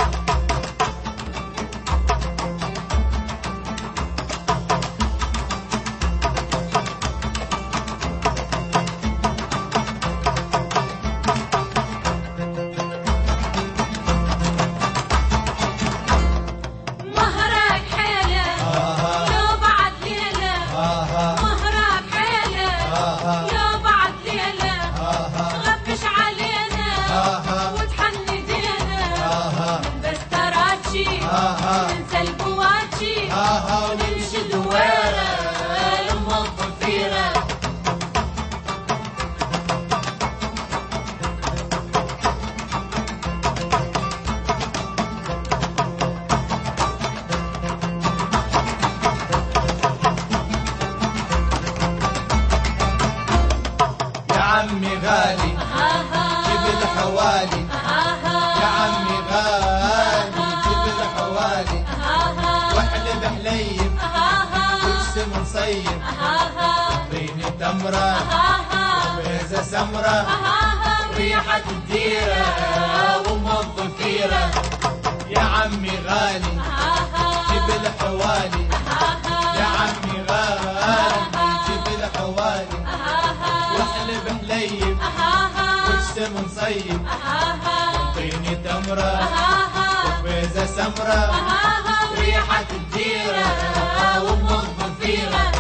عمي غالي جيب الحوالي، يا عمي غالي جيب الحوالي، واحلب حليب وابسم نصيب، اعطيني تمرة وبيزة سمرة ريحة الديرة وام الضفيرة. يا عمي غالي جيب الحوالي، يا عمي غالي جيب الحوالي، واحلب حليب واجسم نصيب، اعطيني تمرة وبيزة سمرة ريحة الديرة وام الضفيرة.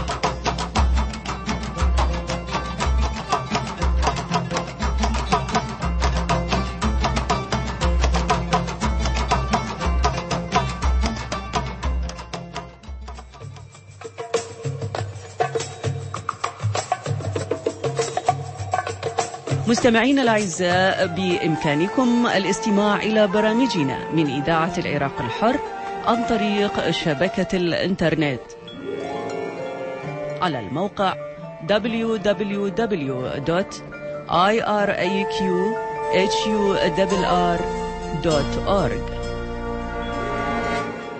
مستمعينا الأعزاء، بإمكانكم الاستماع إلى برامجنا من إذاعة العراق الحر عن طريق شبكة الإنترنت على الموقع دبليو دبليو دبليو دوت آي آر إيه كيو إتش يو آر آر دوت أورج.